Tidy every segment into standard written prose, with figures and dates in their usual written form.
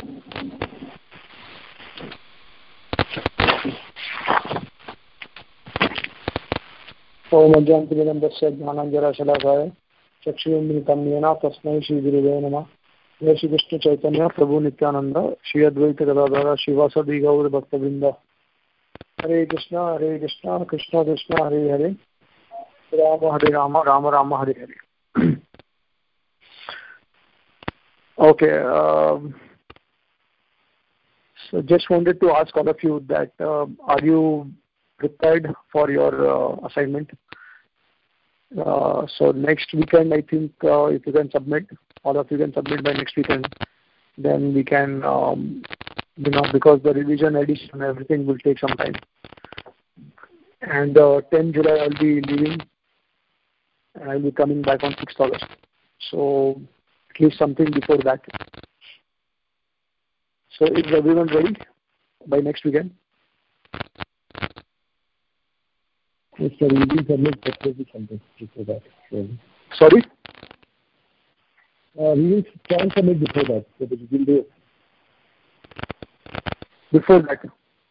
ओम अज्ञानतिमिरन्दस्य ज्ञानाञ्जनशलाकाय चक्षुरुन्मिलितं येन तस्मै श्रीगुरुवे नमः। जय श्री कृष्ण चैतन्य प्रभु नित्यानंद श्री अद्वैत गदाधर शिवासदि गौर भक्तवृंद। हरे Krishna Krishna Krishna Hare Hare, Ram Ram Ram Hare Hare. Okay, so just wanted to ask all of you that are you prepared for your assignment? So next weekend, I think if you can submit, all of you can submit by next weekend, then we can, because the revision, edition, everything will take some time. And 10 July, I'll be leaving, and I'll be coming back on 6th August. So at least something before that. So is everyone ready by next weekend? Yes, sir. We will submit something before that. Sorry? We will try and submit before that. So that we will do it. Before that?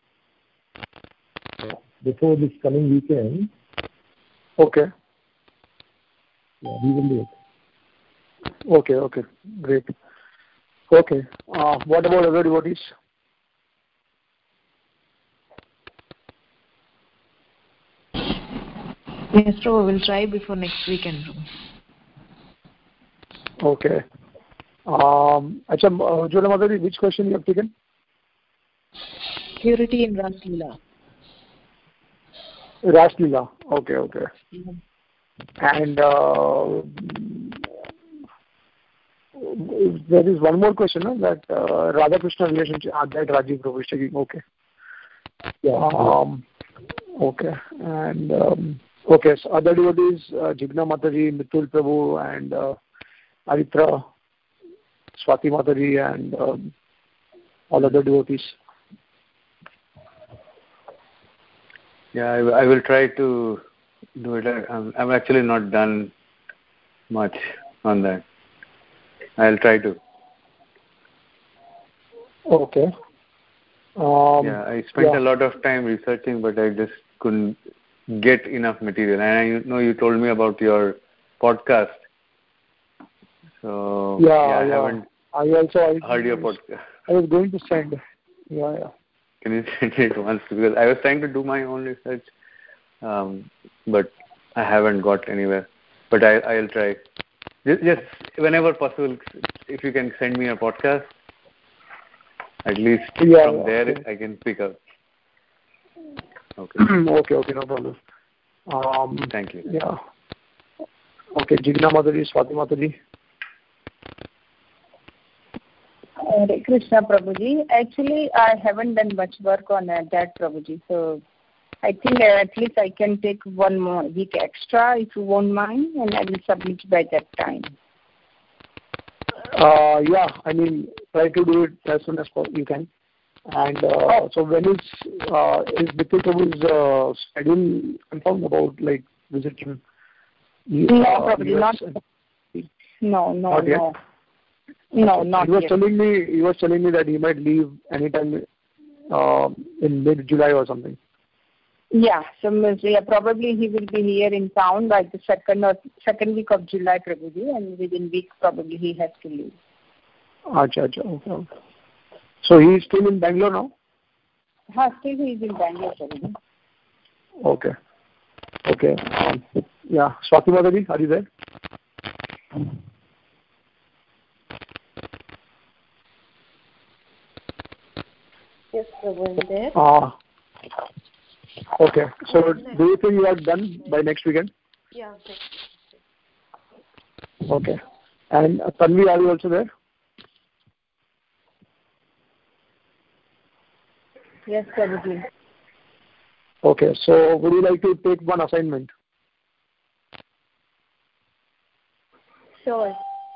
Before this coming weekend. Okay. Yeah, we will do it. Okay, great. Okay, what about other devotees? Yes, Prabhu, we will try before next weekend. Okay. Acha, Ujjwala Mataji, which question you have taken? Purity in Ras Leela. Ras Leela. Okay. Mm-hmm. And there is one more question, that Radha Krishna relationship, that Rajiv Prabhu is taking. Okay. Yeah. Okay. And okay, so other devotees, Jigna Mataji, Mithul Prabhu, and Aritra, Swati Mataji, and all other devotees. Yeah, I will try to do it. I'm actually not done much on that. I'll try to. Okay. Yeah, I spent a lot of time researching, but I just couldn't get enough material. And I know you told me about your podcast. So I haven't heard your podcast. I was going to send. Yeah. Can you send it once? Because I was trying to do my own research, but I haven't got anywhere. But I'll try. Just whenever possible, if you can send me a podcast, at least from there I can pick up. Okay. Okay, no problem. Thank you. Yeah. Okay, Jigna Mataji, Swati Mataji. Hare Krishna, Prabhuji. Actually, I haven't done much work on that, Prabhuji. So I think at least I can take 1 more week extra if you won't mind, and I will submit by that time. I mean, try to do it as soon as you can. And so when is Mithul Prabhu's schedule confirmed about visiting? No, Prabhuji, not. No. No, not yet. He was telling me that he might leave anytime in mid-July or something. Yeah, so probably he will be here in town by the second week of July, Prabhuji, and within week probably he has to leave. Acha, okay. So he is still in Bangalore now? Still he is in Bangalore, Prabhuji. Okay. Swati Mataji, are you there? Yes, Prabhu, I'm there. Okay. So do you think you are done by next weekend? Yeah. Okay. And Tanvi, are you also there? Yes, Prabhuji. Okay. So would you like to take one assignment? Sure.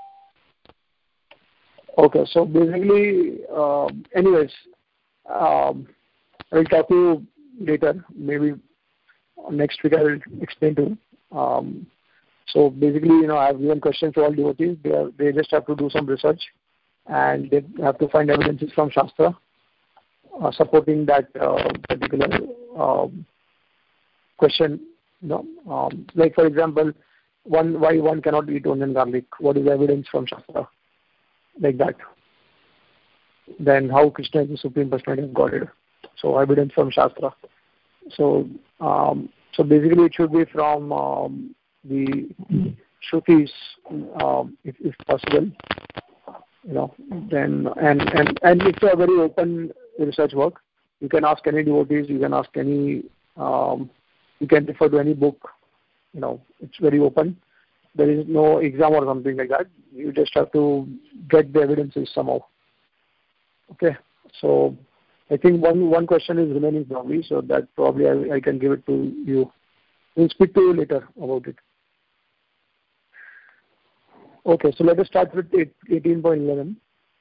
Okay. So basically, anyways, I'll talk to you later. Maybe next week I will explain to you. So basically, I have given questions to all devotees. They just have to do some research and they have to find evidences from Shastra supporting that particular question. Like for example, why one cannot eat onion garlic? What is the evidence from Shastra? Like that. Then how Krishna is the Supreme Personality of Godhead? So evidence from Shastra. So basically it should be from the Shrutis, if possible. Then and it's a very open research work. You can ask any devotees. You can ask any. You can refer to any book. It's very open. There is no exam or something like that. You just have to get the evidences somehow. Okay. So I think one question is remaining probably. So that probably I can give it to you. We'll speak to you later about it. Okay, so let us start with 18.11.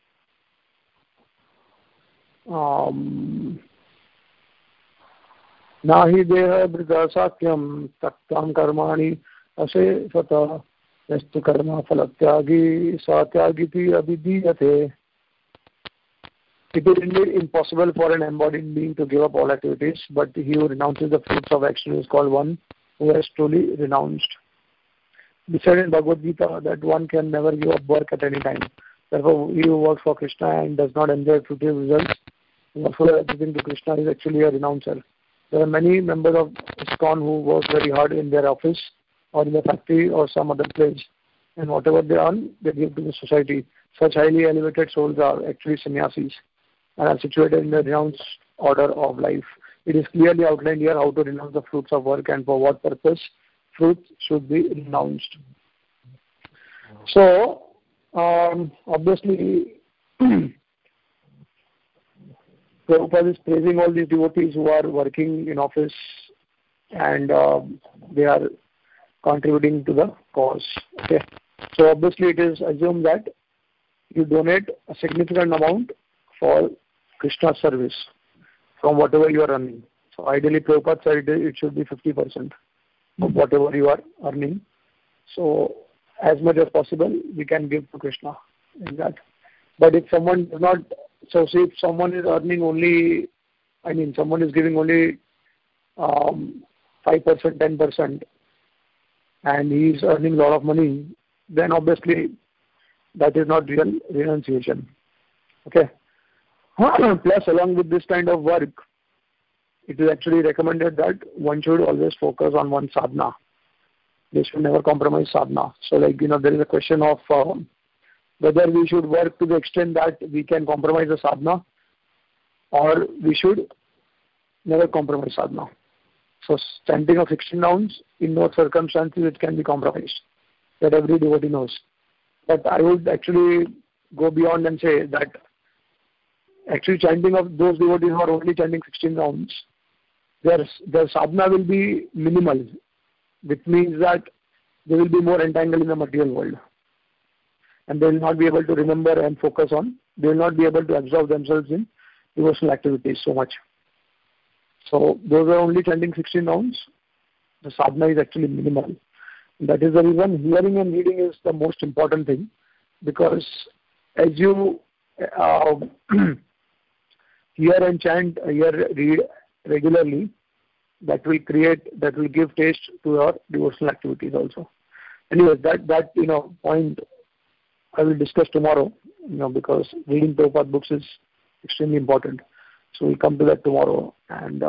Nahi deha brida sakyam taktam karmani ase sata yastu karma phalatyagi satyagiti abhidiyate. It is indeed impossible for an embodied being to give up all activities, but he who renounces the fruits of action is called one who has truly renounced. We said in Bhagavad Gita that one can never give up work at any time. Therefore, he who works for Krishna and does not enjoy fruitive results, for everything to Krishna, is actually a renouncer. There are many members of ISKCON who work very hard in their office or in the factory or some other place, and whatever they earn, they give to the society. Such highly elevated souls are actually sannyasis and are situated in the renounced order of life. It is clearly outlined here how to renounce the fruits of work and for what purpose fruit should be renounced. So, obviously, Prabhupada is praising all these devotees who are working in office and they are contributing to the cause. Okay. So, obviously, it is assumed that you donate a significant amount for Krishna service from whatever you are earning. So, ideally, Prabhupada said it should be 50%. Of whatever you are earning. So as much as possible we can give to Krishna in that. But if someone does not, so say if someone is earning only, someone is giving only 5%, 10% and he is earning a lot of money, then obviously that is not real renunciation. Okay. Plus along with this kind of work, it is actually recommended that one should always focus on one sadhana. They should never compromise sadhana. So there is a question of whether we should work to the extent that we can compromise the sadhana or we should never compromise sadhana. So chanting of 16 rounds, in no circumstances it can be compromised. That every devotee knows. But I would actually go beyond and say that actually chanting of those devotees who are only chanting 16 rounds, their sadhana will be minimal, which means that they will be more entangled in the material world. And they will not be able to remember and focus on, they will not be able to absorb themselves in devotional activities so much. So those are only chanting 16 rounds, the sadhana is actually minimal. And that is the reason hearing and reading is the most important thing, because as you hear and chant, read regularly, that will give taste to your devotional activities also. Anyway, that point I will discuss tomorrow, because reading Prabhupada books is extremely important. So we'll come to that tomorrow. And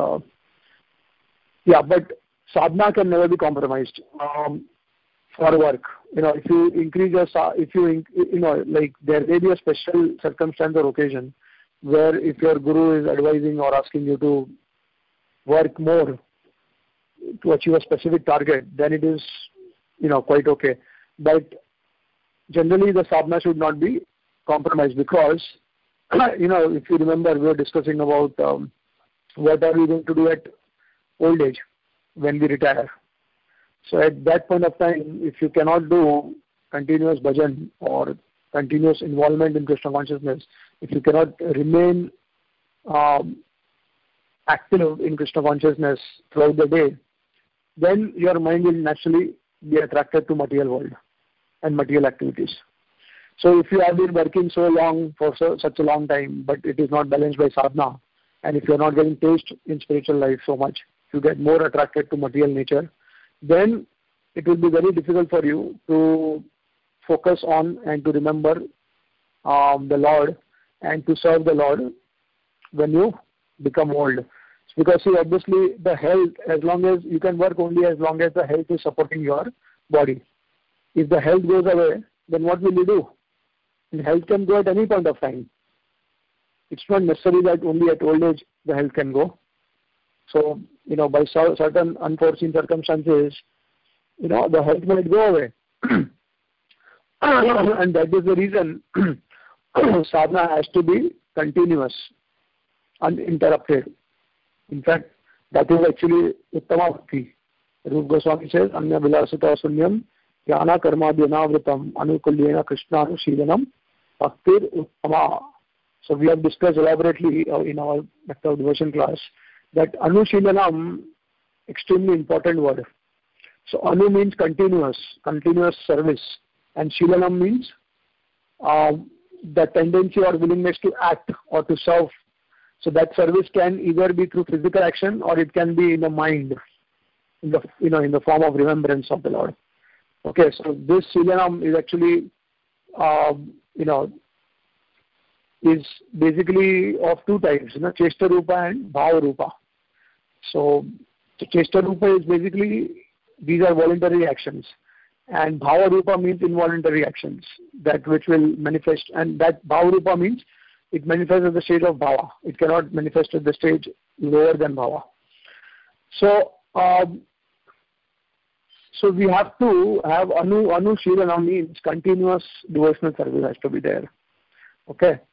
but sadhana can never be compromised for work. If you increase your, there may be a special circumstance or occasion where if your guru is advising or asking you to work more to achieve a specific target, then it is, quite okay. But generally the sadhana should not be compromised, because, if you remember, we were discussing about what are we going to do at old age when we retire. So at that point of time, if you cannot do continuous bhajan or continuous involvement in Krishna consciousness, if you cannot remain active in Krishna consciousness throughout the day, then your mind will naturally be attracted to material world and material activities. So if you have been working so long for such a long time, but it is not balanced by sadhana, and if you are not getting taste in spiritual life so much, you get more attracted to material nature, then it will be very difficult for you to focus on and to remember the Lord and to serve the Lord when you become old. Because see, obviously the health, as long as you can work only as long as the health is supporting your body. If the health goes away, then what will you do? And health can go at any point of time. It's not necessary that only at old age the health can go. So, by certain unforeseen circumstances, the health might go away. And that is the reason sadhana has to be continuous, uninterrupted. In fact, that is actually Uttama Bhakti. Rupa Goswami says, Anya Vilasita Sunyam, Jnana Karma Dhyana Anukulyena Krishna Anushilanam, Bhaktir Uttama. So we have discussed elaborately in our Bhakti devotion class that Anushilanam, extremely important word. So Anu means continuous service, and Shilanam means the tendency or willingness to act or to serve. So that service can either be through physical action or it can be in the mind, in the form of remembrance of the Lord. Okay, so this Shilanam is actually, is basically of two types, Chesta Rupa and Bhava Rupa. So Chesta Rupa is basically, these are voluntary actions. And Bhava Rupa means involuntary actions, that which will manifest. And that Bhava Rupa means it manifests at the stage of Bhava. It cannot manifest at the stage lower than Bhava. So, we have to have Anu Shilana means continuous devotional service has to be there. Okay.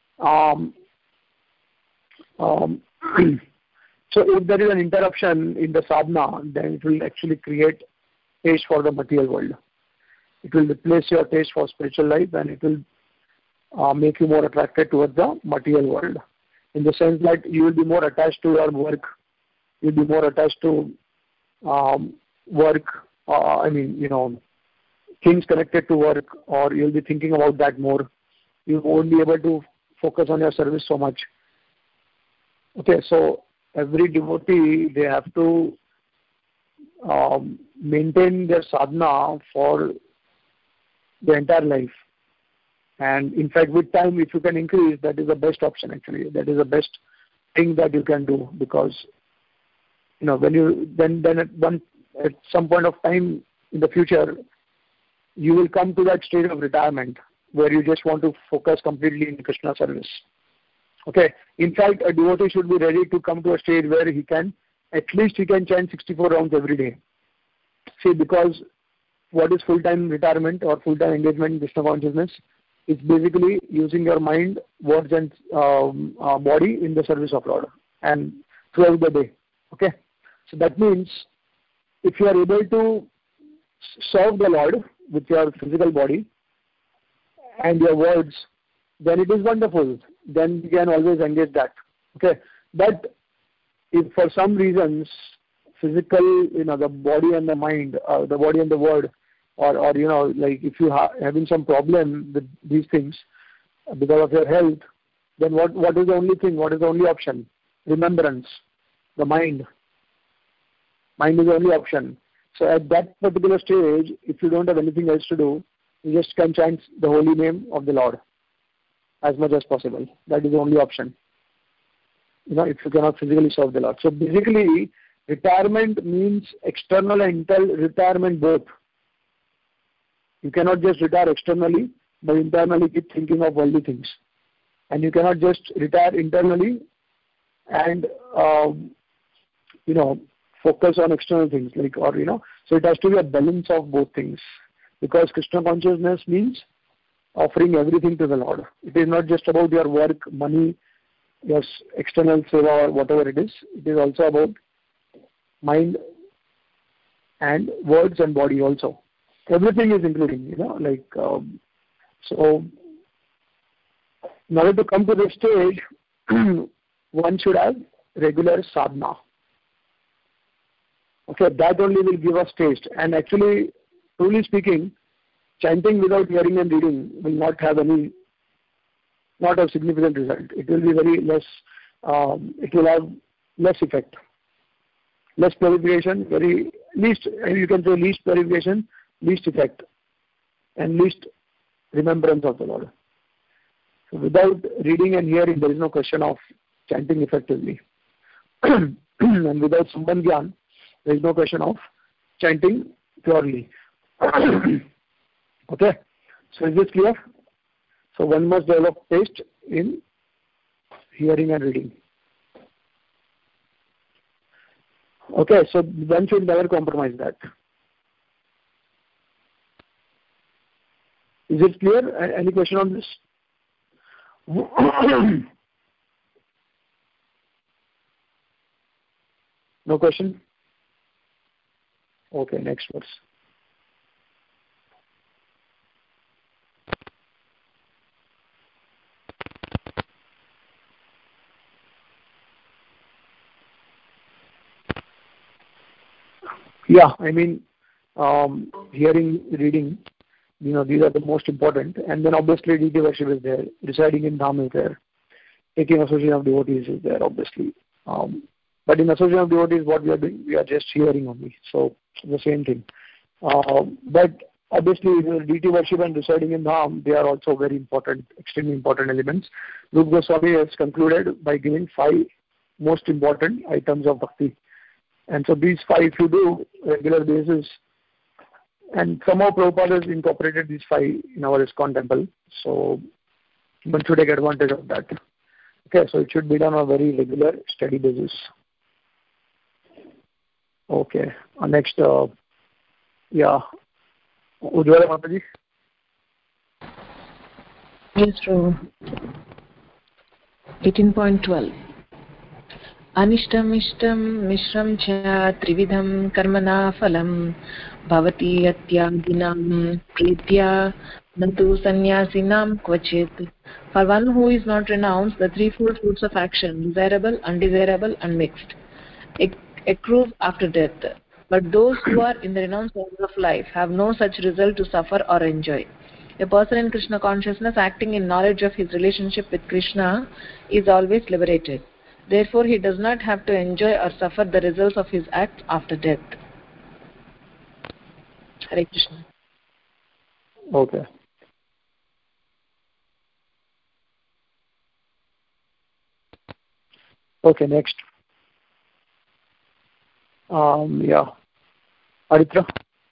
So if there is an interruption in the sadhana, then it will actually create taste for the material world. It will replace your taste for spiritual life, and it will make you more attracted towards the material world. In the sense that you will be more attached to your work, you will be more attached to work, things connected to work, or you will be thinking about that more. You won't be able to focus on your service so much. Okay, so every devotee, they have to maintain their sadhana for the entire life. And in fact, with time, if you can increase, that is the best option actually. That is the best thing that you can do, because when you at some point of time in the future, you will come to that stage of retirement where you just want to focus completely in Krishna service. Okay. In fact, a devotee should be ready to come to a stage where he can chant 64 rounds every day. See, because what is full-time retirement or full-time engagement in Krishna consciousness? It's basically using your mind, words and body in the service of Lord and throughout the day. Okay. So that means if you are able to serve the Lord with your physical body and your words, then it is wonderful. Then you can always engage that. Okay. But if for some reasons physical, the body and the mind, the body and the word, or like if you are having some problem with these things because of your health, then what is the only thing? What is the only option? Remembrance. The mind. Mind is the only option. So at that particular stage, if you don't have anything else to do, you just can chant the holy name of the Lord as much as possible. That is the only option. If you cannot physically serve the Lord. So basically, retirement means external and internal retirement both. You cannot just retire externally, but internally keep thinking of worldly things. And you cannot just retire internally and, focus on external things. So it has to be a balance of both things. Because Krishna consciousness means offering everything to the Lord. It is not just about your work, money, your external seva or whatever it is. It is also about mind and words and body also. Everything is including, so in order to come to this stage, one should have regular sadhana. Okay, that only will give us taste. And actually, truly speaking, chanting without hearing and reading will not have significant result. It will be very less, it will have less effect. Less purification, very least, you can say least purification, least effect, and least remembrance of the Lord. So without reading and hearing, there is no question of chanting effectively. And without Sambandh Gyan, there is no question of chanting purely. Okay, so is this clear? So one must develop taste in hearing and reading. Okay, so one should never compromise that. Is it clear? Any question on this? No question? Okay, next verse. Yeah, I mean, hearing, reading, these are the most important. And then obviously deity worship is there, residing in Dham is there, taking association of devotees is there, obviously. But in association of devotees, what we are doing, we are just hearing only. So the same thing. But obviously, deity worship and residing in Dham, they are also very important, extremely important elements. Rupa Goswami has concluded by giving 5 most important items of bhakti. And so these 5, if you do regular basis, and somehow Prabhupada has incorporated these 5 in our ISKCON temple, so one should take advantage of that. Okay, so it should be done on a very regular, steady basis. Okay, next, yeah, Ujjwala Mataji. Yes, Prabhu. 18.12. अनिष्टमिष्टं मिश्रं च त्रिविधं कर्मणा फलं भवति यत्यागिनां प्रीत्या न तु सन्यासिनां क्वचित्. For one who is not renounced, the threefold fruits of action, desirable, undesirable, and mixed, accrues after death. But those who are in the renounced order of life have no such result to suffer or enjoy. A person in Krishna consciousness acting in knowledge of his relationship with Krishna is always liberated. Therefore, he does not have to enjoy or suffer the results of his acts after death. Hare Krishna. Okay. Okay, next. Yeah. Aritra.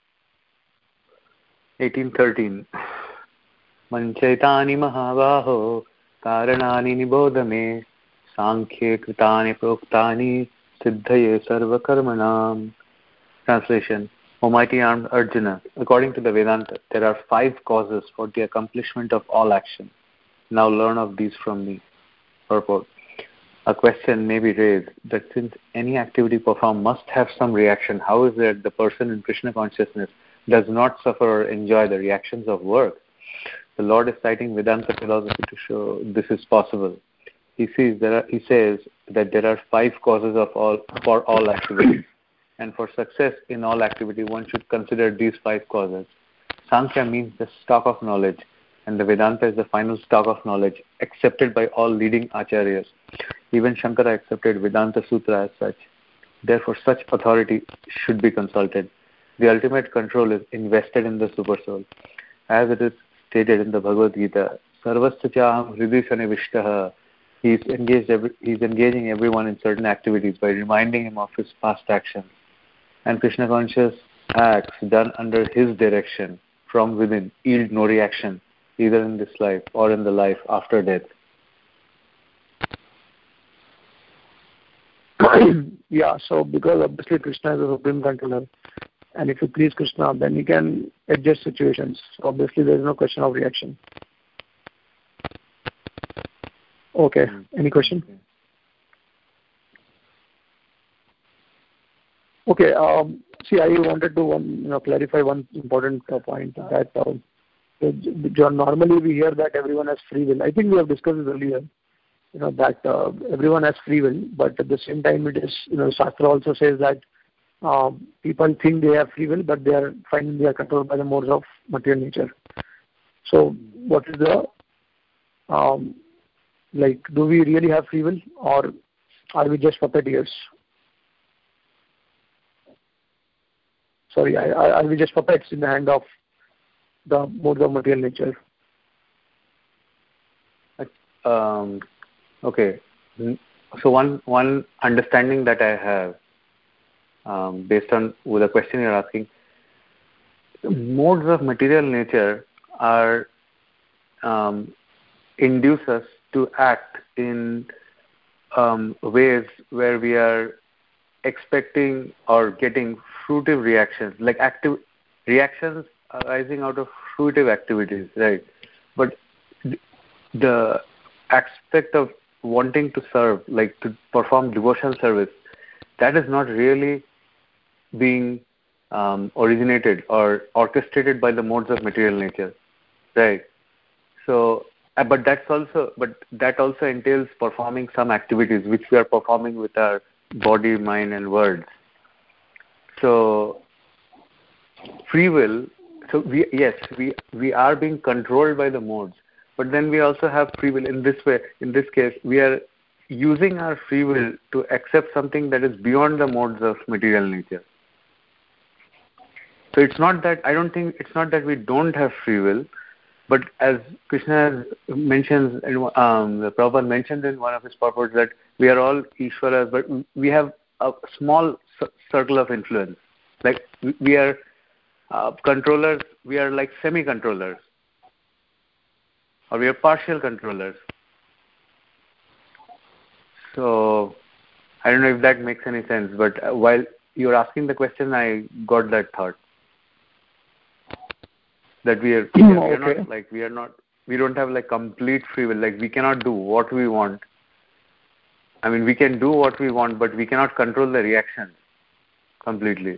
1813. Manchaitani mahabaho karanani nibodhame Sankhye kritani proktani siddhaye sarva karmanam. Translation. O mighty armed Arjuna, according to the Vedanta, there are 5 causes for the accomplishment of all action. Now learn of these from me. Purport. A question may be raised that since any activity performed must have some reaction, how is it the person in Krishna consciousness does not suffer or enjoy the reactions of work? The Lord is citing Vedanta philosophy to show this is possible. He says that there are 5 causes for all activities, and for success in all activity, one should consider these 5 causes. Sankhya means the stock of knowledge, and the Vedanta is the final stock of knowledge accepted by all leading acharyas. Even Shankara accepted Vedanta Sutra as such. Therefore, such authority should be consulted. The ultimate control is invested in the Supersoul. As it is stated in the Bhagavad Gita, Sarvasya chaham hridhi sanivishtaha. He is engaging everyone in certain activities by reminding him of his past actions. And Krishna conscious acts done under his direction from within yield no reaction, either in this life or in the life after death. Yeah, so because obviously Krishna is a supreme controller, and if you please Krishna, then you can adjust situations. So obviously there is no question of reaction. Okay. Any question? Okay. See, I wanted to clarify one important point that normally we hear that everyone has free will. I think we have discussed this earlier. That everyone has free will, but at the same time, it is Shastra also says that people think they have free will, but they are finding they are controlled by the modes of material nature. So what is the do we really have free will, or are we just puppeteers? Sorry, are we just puppets in the hand of the modes of material nature? Okay. So one understanding that I have, based on the question you're asking, modes of material nature are induce us to act in ways where we are expecting or getting fruitive reactions, like active reactions arising out of fruitive activities, right? But the aspect of wanting to serve, like to perform devotional service, that is not really being originated or orchestrated by the modes of material nature, right? So, but that also entails performing some activities which we are performing with our body, mind, and words. So, free will. So we are being controlled by the modes, but then we also have free will. In this way, in this case, we are using our free will to accept something that is beyond the modes of material nature. So it's not that, I don't think it's not that we don't have free will, but as Krishna mentions, and the Prabhupada mentioned in one of his purports, that we are all Ishwaras, but we have a small circle of influence. Like we are controllers, we are like semi-controllers, or we are partial controllers. So I don't know if that makes any sense, but while you're asking the question, I got that thought. That we don't have like complete free will. Like we cannot do what we want. I mean, we can do what we want, but we cannot control the reaction completely.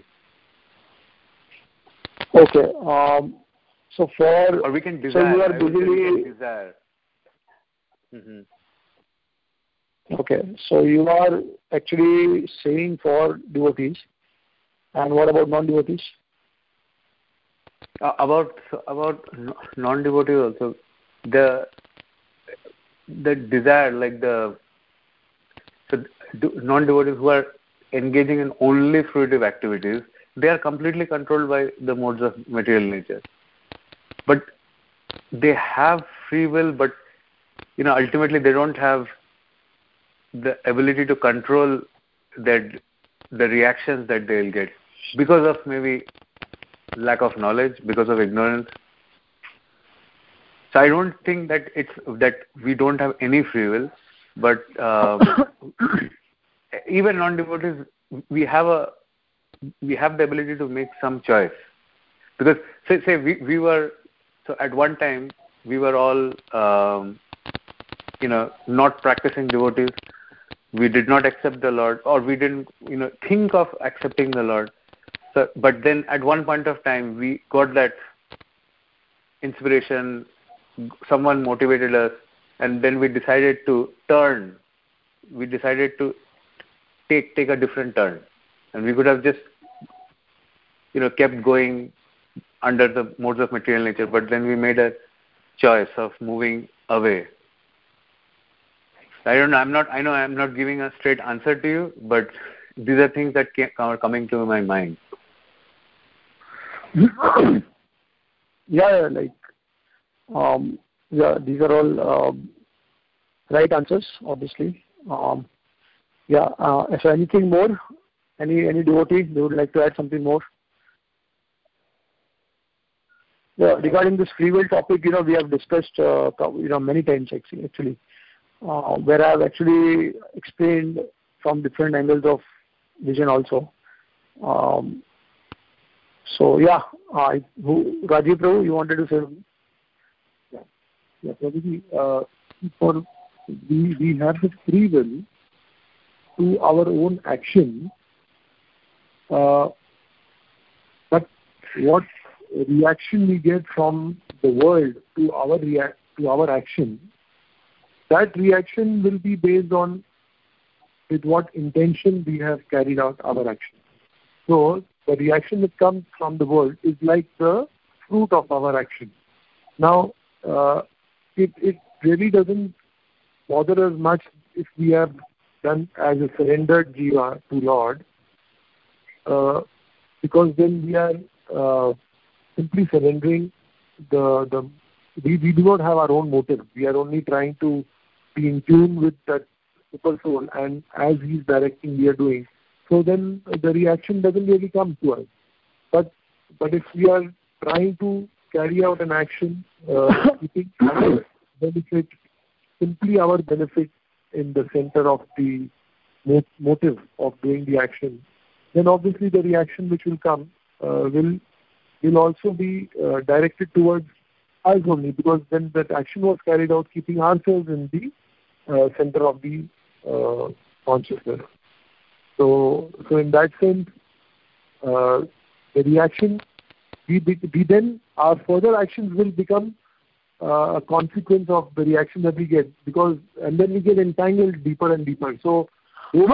Okay. So or we can desire. So you are basically desire. Mm-hmm. Okay. So you are actually saying for devotees, and what about non-devotees? About non-devotees also, the desire, like non-devotees who are engaging in only fruitive activities, they are completely controlled by the modes of material nature. But they have free will, but ultimately they don't have the ability to control the reactions that they'll get because of maybe lack of knowledge, because of ignorance. So I don't think that it's that we don't have any free will, but even non-devotees, we have the ability to make some choice. Because say we were, so at one time we were all not practicing devotees. We did not accept the Lord, or we didn't think of accepting the Lord. So, but then at one point of time we got that inspiration, someone motivated us, and then we decided to turn. We decided to take a different turn, and we could have just kept going under the modes of material nature, but then we made a choice of moving away. I don't know. I know I'm not giving a straight answer to you, but these are things that are coming to my mind. Yeah, these are all right answers, obviously. So anything more? Any devotee they would like to add something more? Yeah, regarding this free will topic, we have discussed many times actually, where I have actually explained from different angles of vision also. So yeah, Rajiv Prabhu, you wanted to say something? Yeah, Prabhuji, we have the free will to our own action, but what reaction we get from the world to our action, that reaction will be based on with what intention we have carried out our action. So the reaction that comes from the world is like the fruit of our action. Now, it really doesn't bother us much if we have done as a surrendered jiva to Lord, because then we are simply surrendering we do not have our own motive. We are only trying to be in tune with that super soul, and as he's directing, we are doing. So then the reaction doesn't really come to us. But if we are trying to carry out an action, keeping our benefit, simply our benefit in the center of the motive of doing the action, then obviously the reaction which will come will also be directed towards us only, because then that action was carried out keeping ourselves in the center of the consciousness. So in that sense, the reaction, we then our further actions will become a consequence of the reaction that we get, and then we get entangled deeper and deeper. So we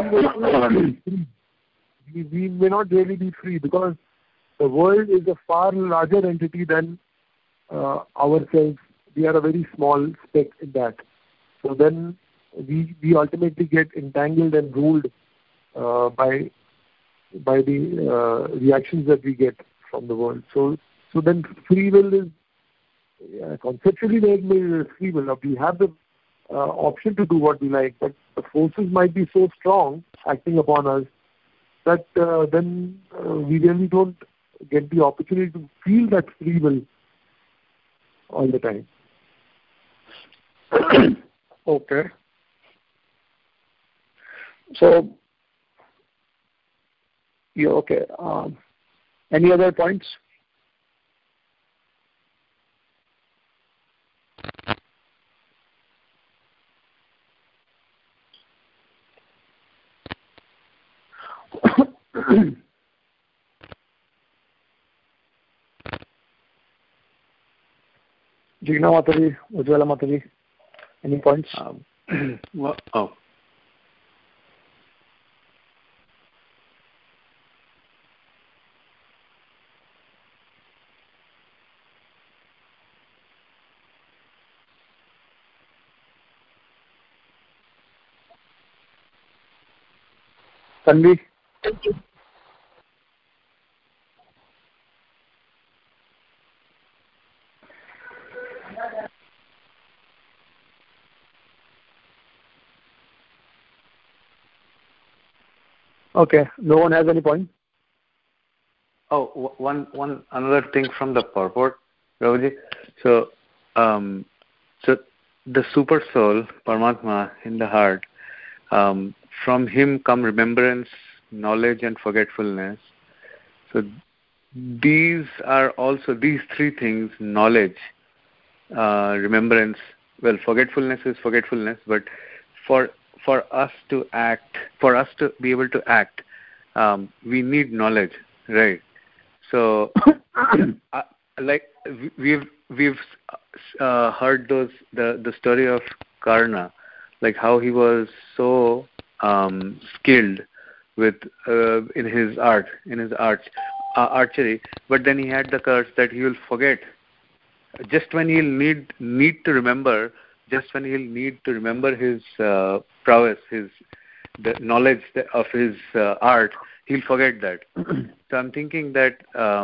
may not really be free, because the world is a far larger entity than ourselves. We are a very small speck in that. So then we ultimately get entangled and ruled by the reactions that we get from the world. So then free will is conceptually free will. We have the option to do what we like, but the forces might be so strong acting upon us that then we really don't get the opportunity to feel that free will all the time. Okay. So, yeah, okay. Any other points? Jigna Mataji, Ujjwala Mataji, any points? Tanvi? Thank you. Okay, no one has any point? Oh, one another thing from the purport, Prabhuji. So the super soul, Paramatma, in the heart, from him come remembrance, knowledge, and forgetfulness. So these are also these three things: knowledge, remembrance. Well, forgetfulness is forgetfulness, but for us to act, for us to be able to act, we need knowledge, right? So, like we've heard the story of Karna, like how he was so skilled with in his archery, but then he had the curse that he will forget just when he'll need to remember, just when he'll need to remember his prowess, the knowledge of his art, he'll forget that. So I'm thinking that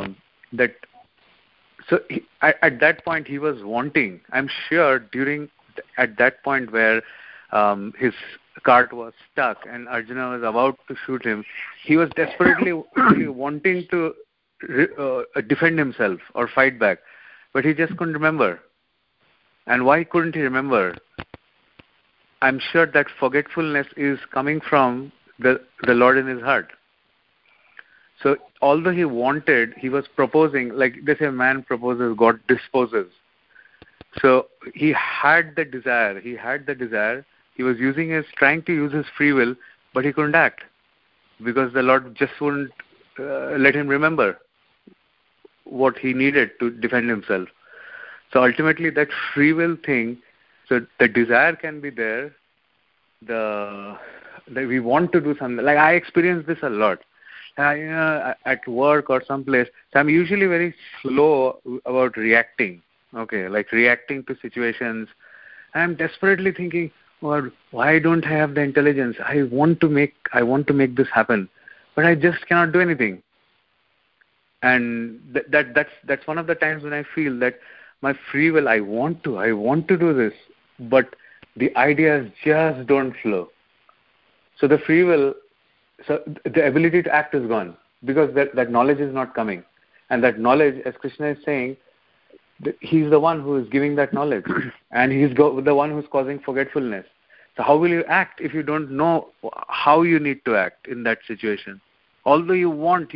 at that point he was wanting. I'm sure at that point where his cart was stuck and Arjuna was about to shoot him, he was desperately wanting to defend himself or fight back, but he just couldn't remember. And why couldn't he remember? I'm sure that forgetfulness is coming from the Lord in his heart. So although he wanted, he was proposing, like they say, man proposes, God disposes. So he had the desire. He was trying to use his free will, but he couldn't act because the Lord just wouldn't let him remember what he needed to defend himself. So ultimately that free will thing, so the desire can be there, that we want to do something. Like I experience this a lot. at work or someplace, so I'm usually very slow about reacting. Okay, like reacting to situations. I'm desperately thinking, well, why don't I have the intelligence? I want to make this happen, but I just cannot do anything. And that's one of the times when I feel that my free will, I want to do this, but the ideas just don't flow. So the free will, so the ability to act is gone because that knowledge is not coming. And that knowledge, as Krishna is saying, he's the one who is giving that knowledge, and he's the one who's causing forgetfulness. So how will you act if you don't know how you need to act in that situation? Although you want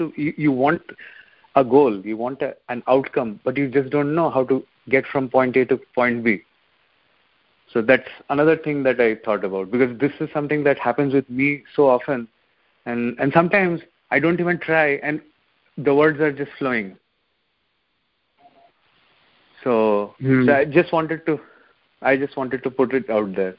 a goal, you want an outcome, but you just don't know how to get from point A to point B. So that's another thing that I thought about, because this is something that happens with me so often, and sometimes I don't even try, and the words are just flowing. So I just wanted to put it out there.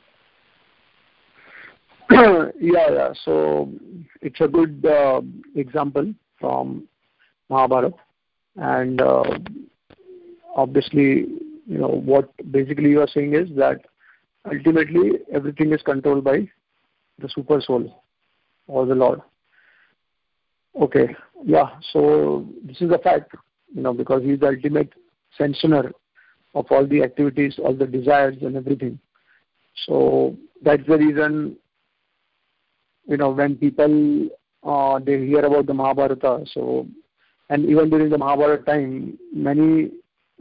Yeah. So it's a good example from Mahabharata, and obviously, what basically you are saying is that ultimately everything is controlled by the super soul or the Lord. Okay, yeah. So this is a fact, because he is the ultimate sanctioner of all the activities, all the desires and everything. So that's the reason, when people they hear about the Mahabharata, and even during the Mahabharata time, many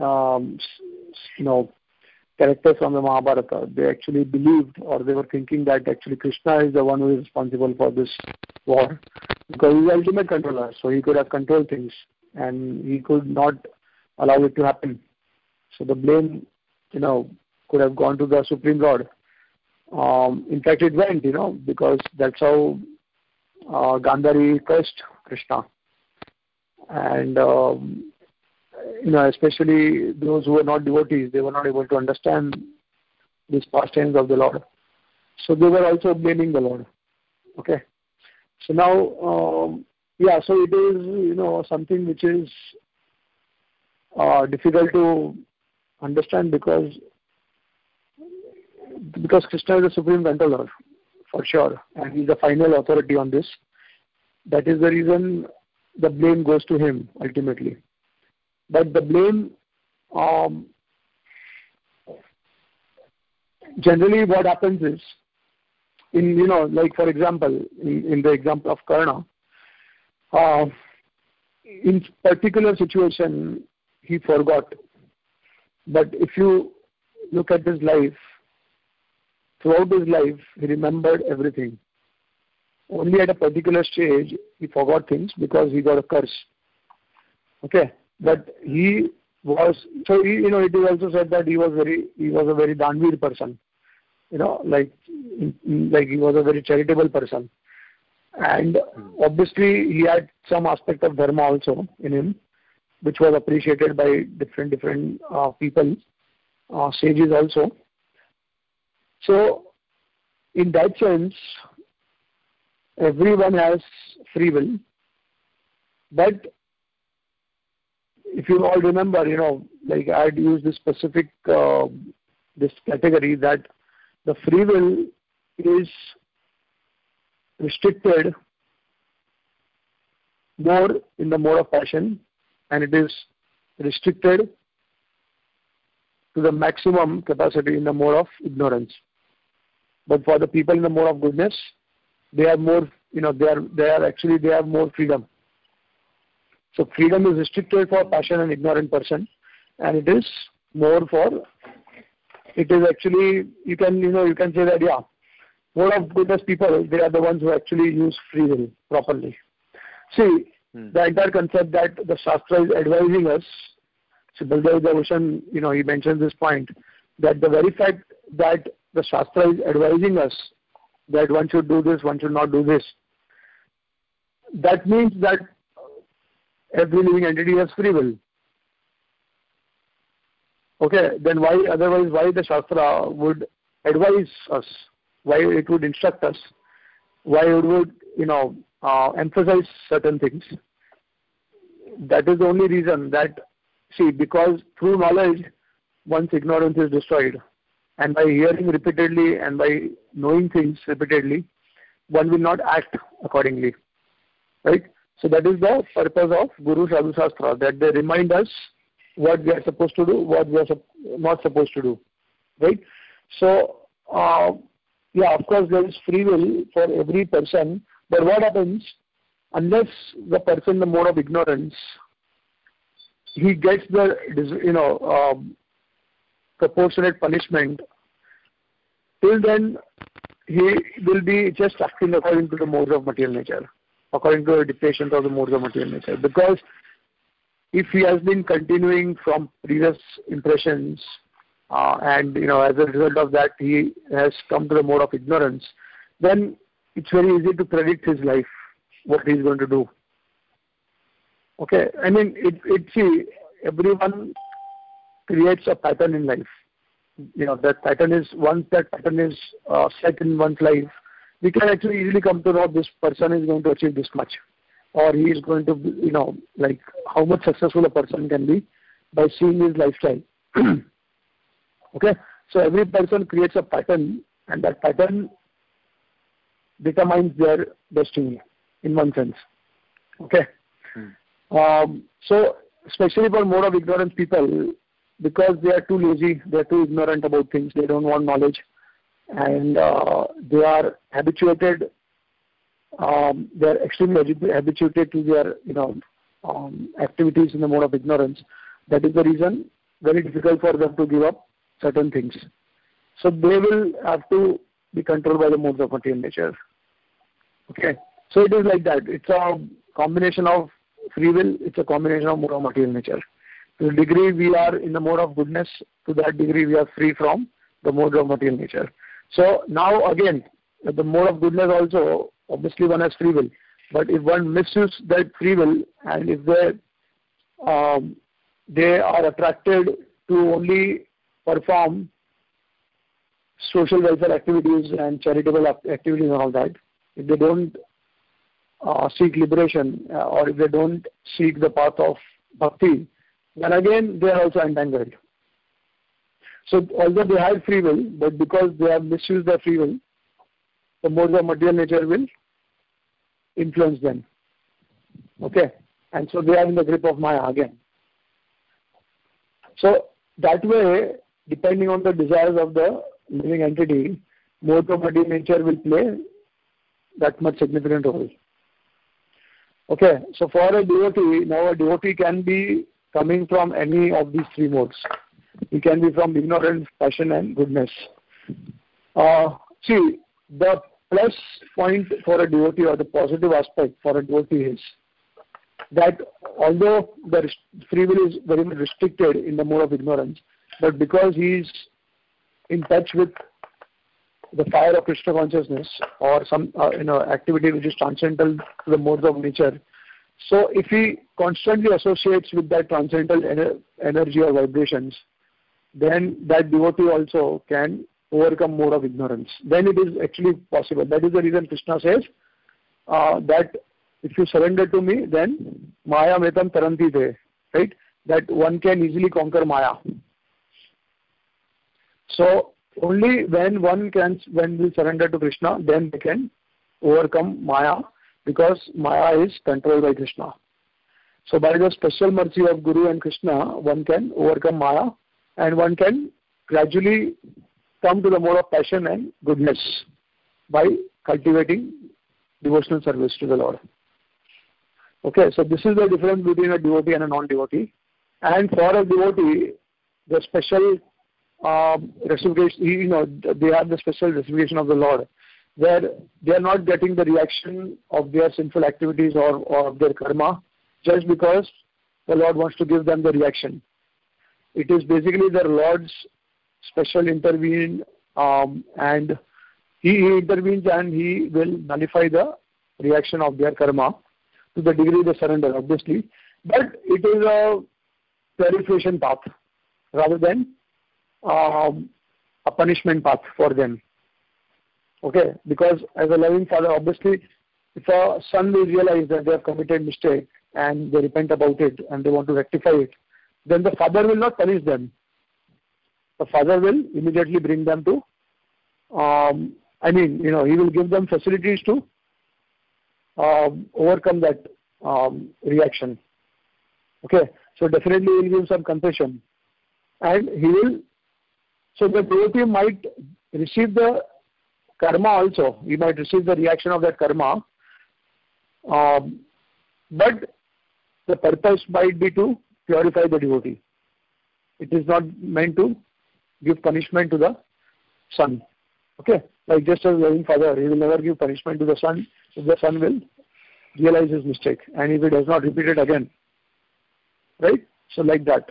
characters from the Mahabharata, they actually believed, or they were thinking that actually Krishna is the one who is responsible for this war, because he is the ultimate controller, so he could have controlled things and he could not allow it to happen. So the blame, could have gone to the Supreme Lord. In fact, it went, because that's how Gandhari cursed Krishna. And, especially those who were not devotees, they were not able to understand these pastimes of the Lord. So they were also blaming the Lord. Okay. So now, so it is, something which is difficult to understand because Krishna is the supreme controller, for sure, and he's the final authority on this. That is the reason the blame goes to him ultimately. But the blame, generally what happens is, like for example, in the example of Karna, in particular situation, he forgot. But if you look at his life, throughout his life, he remembered everything. Only at a particular stage, he forgot things because he got a curse. Okay, but he was, so he, it is also said that he was a very Danveer person. Like he was a very charitable person. And obviously, he had some aspect of dharma also in him, which was appreciated by different people, sages also. So, in that sense, everyone has free will. But if you all remember, like I had used this specific this category that the free will is restricted more in the mode of passion, and it is restricted to the maximum capacity in the mode of ignorance. But for the people in the mode of goodness, they have more, they have more freedom. So freedom is restricted for passion and ignorant person, and it is more for, it is actually, you can say that, yeah, mode of goodness people, they are the ones who actually use free will properly. See, the entire concept that the Shastra is advising us, so Baldev Bhushan, he mentions this point, that the very fact that the Shastra is advising us that one should do this, one should not do this, that means that every living entity has free will. Okay, then why the Shastra would advise us, why it would instruct us, why it would, emphasize certain things. That is the only reason that, see, because through knowledge, one's ignorance is destroyed. And by hearing repeatedly and by knowing things repeatedly, one will not act accordingly. Right? So that is the purpose of Guru Sadhu Shastra, that they remind us what we are supposed to do, what we are not supposed to do. Right? So, yeah, of course, there is free will for every person, but what happens, unless the person in the mode of ignorance, he gets the, proportionate punishment, till then he will be just acting according to the modes of material nature, according to the dictations of the modes of material nature. Because if he has been continuing from previous impressions, and as a result of that he has come to the mode of ignorance, then it's very easy to predict his life, what he is going to do. Okay, I mean, see, everyone creates a pattern in life. That pattern is, once that pattern is set in one's life, we can actually easily come to know this person is going to achieve this much, or he is going to, like how much successful a person can be by seeing his lifestyle. Okay, so every person creates a pattern, and that pattern determines their destiny in one sense. Okay. So especially for mode of ignorance people, because they are too lazy, they are too ignorant about things, they don't want knowledge, and they are habituated, they are extremely habituated to their activities in the mode of ignorance. That is the reason very difficult for them to give up certain things. So they will have to be controlled by the modes of material nature. Okay, so it is like that. It's a combination of free will, it's a combination of mode of material nature. To the degree we are in the mode of goodness, to that degree we are free from the mode of material nature. So now again, the mode of goodness also, obviously one has free will. But if one misuses that free will, and if they are attracted to only perform social welfare activities and charitable activities and all that, if they don't seek liberation, or if they don't seek the path of bhakti, then again they are also entangled. So although they have free will, but because they have misused their free will, the modes of material nature will influence them. Okay, and so they are in the grip of Maya again. So that way, depending on the desires of the living entity, modes of material nature will play that much significant role. Okay, so for a devotee, now a devotee can be coming from any of these three modes. He can be from ignorance, passion, and goodness. See, the plus point for a devotee, or the positive aspect for a devotee, is that although the free will is very much restricted in the mode of ignorance, but because he is in touch with the fire of Krishna consciousness, or some activity which is transcendental to the modes of nature, so if he constantly associates with that transcendental energy or vibrations, then that devotee also can overcome mode of ignorance. Then it is actually possible. That is the reason Krishna says that if you surrender to me, then Maya metam taranti te, right? That one can easily conquer Maya. So only when we surrender to Krishna, then we can overcome Maya, because Maya is controlled by Krishna. So by the special mercy of Guru and Krishna, one can overcome Maya, and one can gradually come to the mode of passion and goodness by cultivating devotional service to the Lord. Okay, so this is the difference between a devotee and a non-devotee. And for a devotee, the special reciprocation, they have the special reciprocation of the Lord, where they are not getting the reaction of their sinful activities or of their karma just because the Lord wants to give them the reaction. It is basically the Lord's special intervene, and He intervenes and He will nullify the reaction of their karma to the degree they surrender, obviously. But it is a purification path rather than a punishment path for them. Okay, because as a loving Father, obviously if a son will realize that they have committed mistake and they repent about it and they want to rectify it, then the father will not punish them. The father will immediately bring them to, he will give them facilities to overcome that reaction. Okay, so definitely he will give some concession, and he will. So the devotee might receive the karma also. He might receive the reaction of that karma, but the purpose might be to purify the devotee. It is not meant to give punishment to the son. Okay, like just as a loving father, he will never give punishment to the son if the son will realize his mistake and if he does not repeat it again. Right? So like that.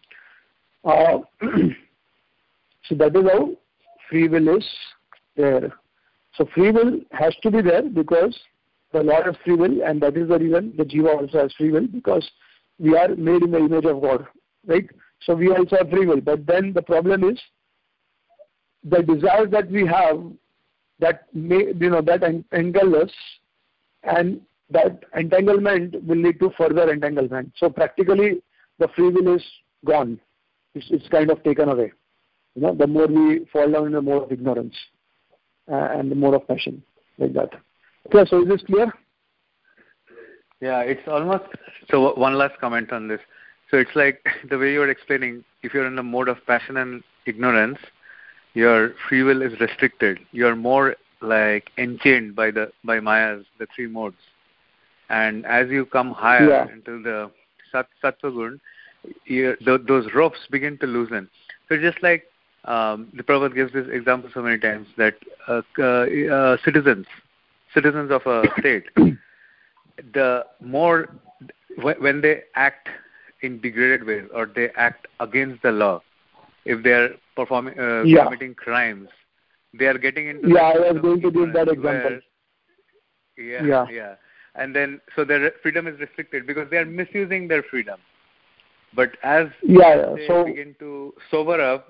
So that is how free will is there. So free will has to be there because the Lord has free will, and that is the reason the Jiva also has free will, because we are made in the image of God. Right? So we also have free will. But then the problem is the desires that we have that may, that entangle us, and that entanglement will lead to further entanglement. So practically the free will is gone. It's kind of taken away. The more we fall down in the more of ignorance and the more of passion, like that. Okay, so is this clear? Yeah, it's almost, so one last comment on this. So it's like the way you're explaining, if you're in the mode of passion and ignorance, your free will is restricted. You're more like enchained by Maya's, the three modes. And as you come higher into the Sattva-gun, those ropes begin to loosen. So just like the Prabhupada gives this example so many times, that citizens of a state, the more when they act in degraded ways or they act against the law, if they are committing crimes, they are getting into. Yeah, I was going to give that example. Yeah. And then, so their freedom is restricted because they are misusing their freedom. But as they begin to sober up,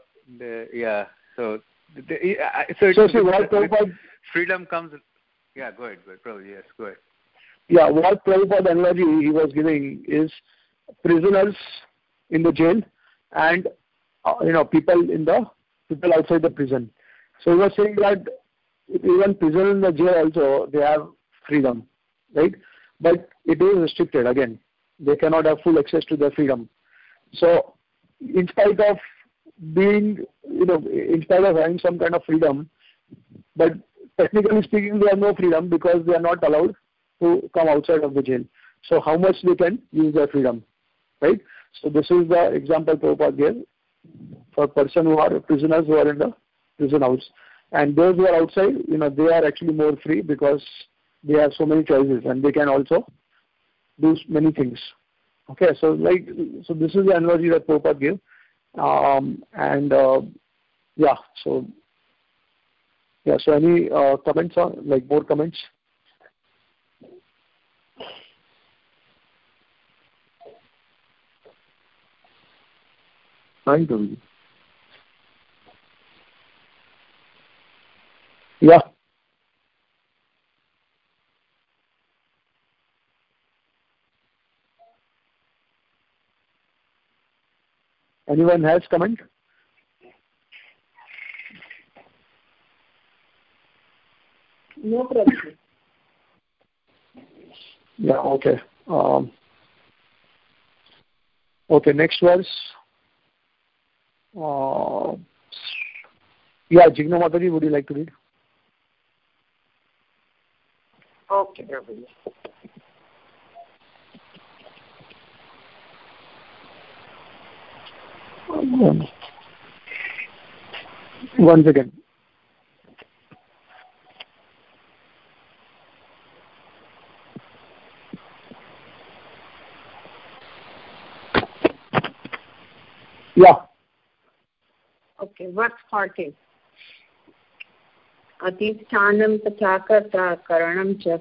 freedom comes. Yeah, go ahead, probably, yes, go ahead. Yeah, what Prabhupada analogy he was giving is prisoners in the jail and people outside the prison. So he was saying that even prisoners in the jail also, they have freedom, right? But it is restricted again. They cannot have full access to their freedom. So in spite of having some kind of freedom, but technically speaking, they have no freedom because they are not allowed to come outside of the jail. So how much they can use their freedom, right? So this is the example Prabhupada gave for person who are prisoners who are in the prison house. And those who are outside, they are actually more free because they have so many choices and they can also do many things. Okay, so this is the analogy that Prabhupada gave. So any comments on, more comments? Fine, Prabhuji. Yeah. Anyone has comment? No problem. Yeah, okay. Okay, next verse. Jigna Mataji, would you like to read? Okay, Prabhuji. One second. Yeah. Okay, verse 40. Adhisthanam tathakata karanam cha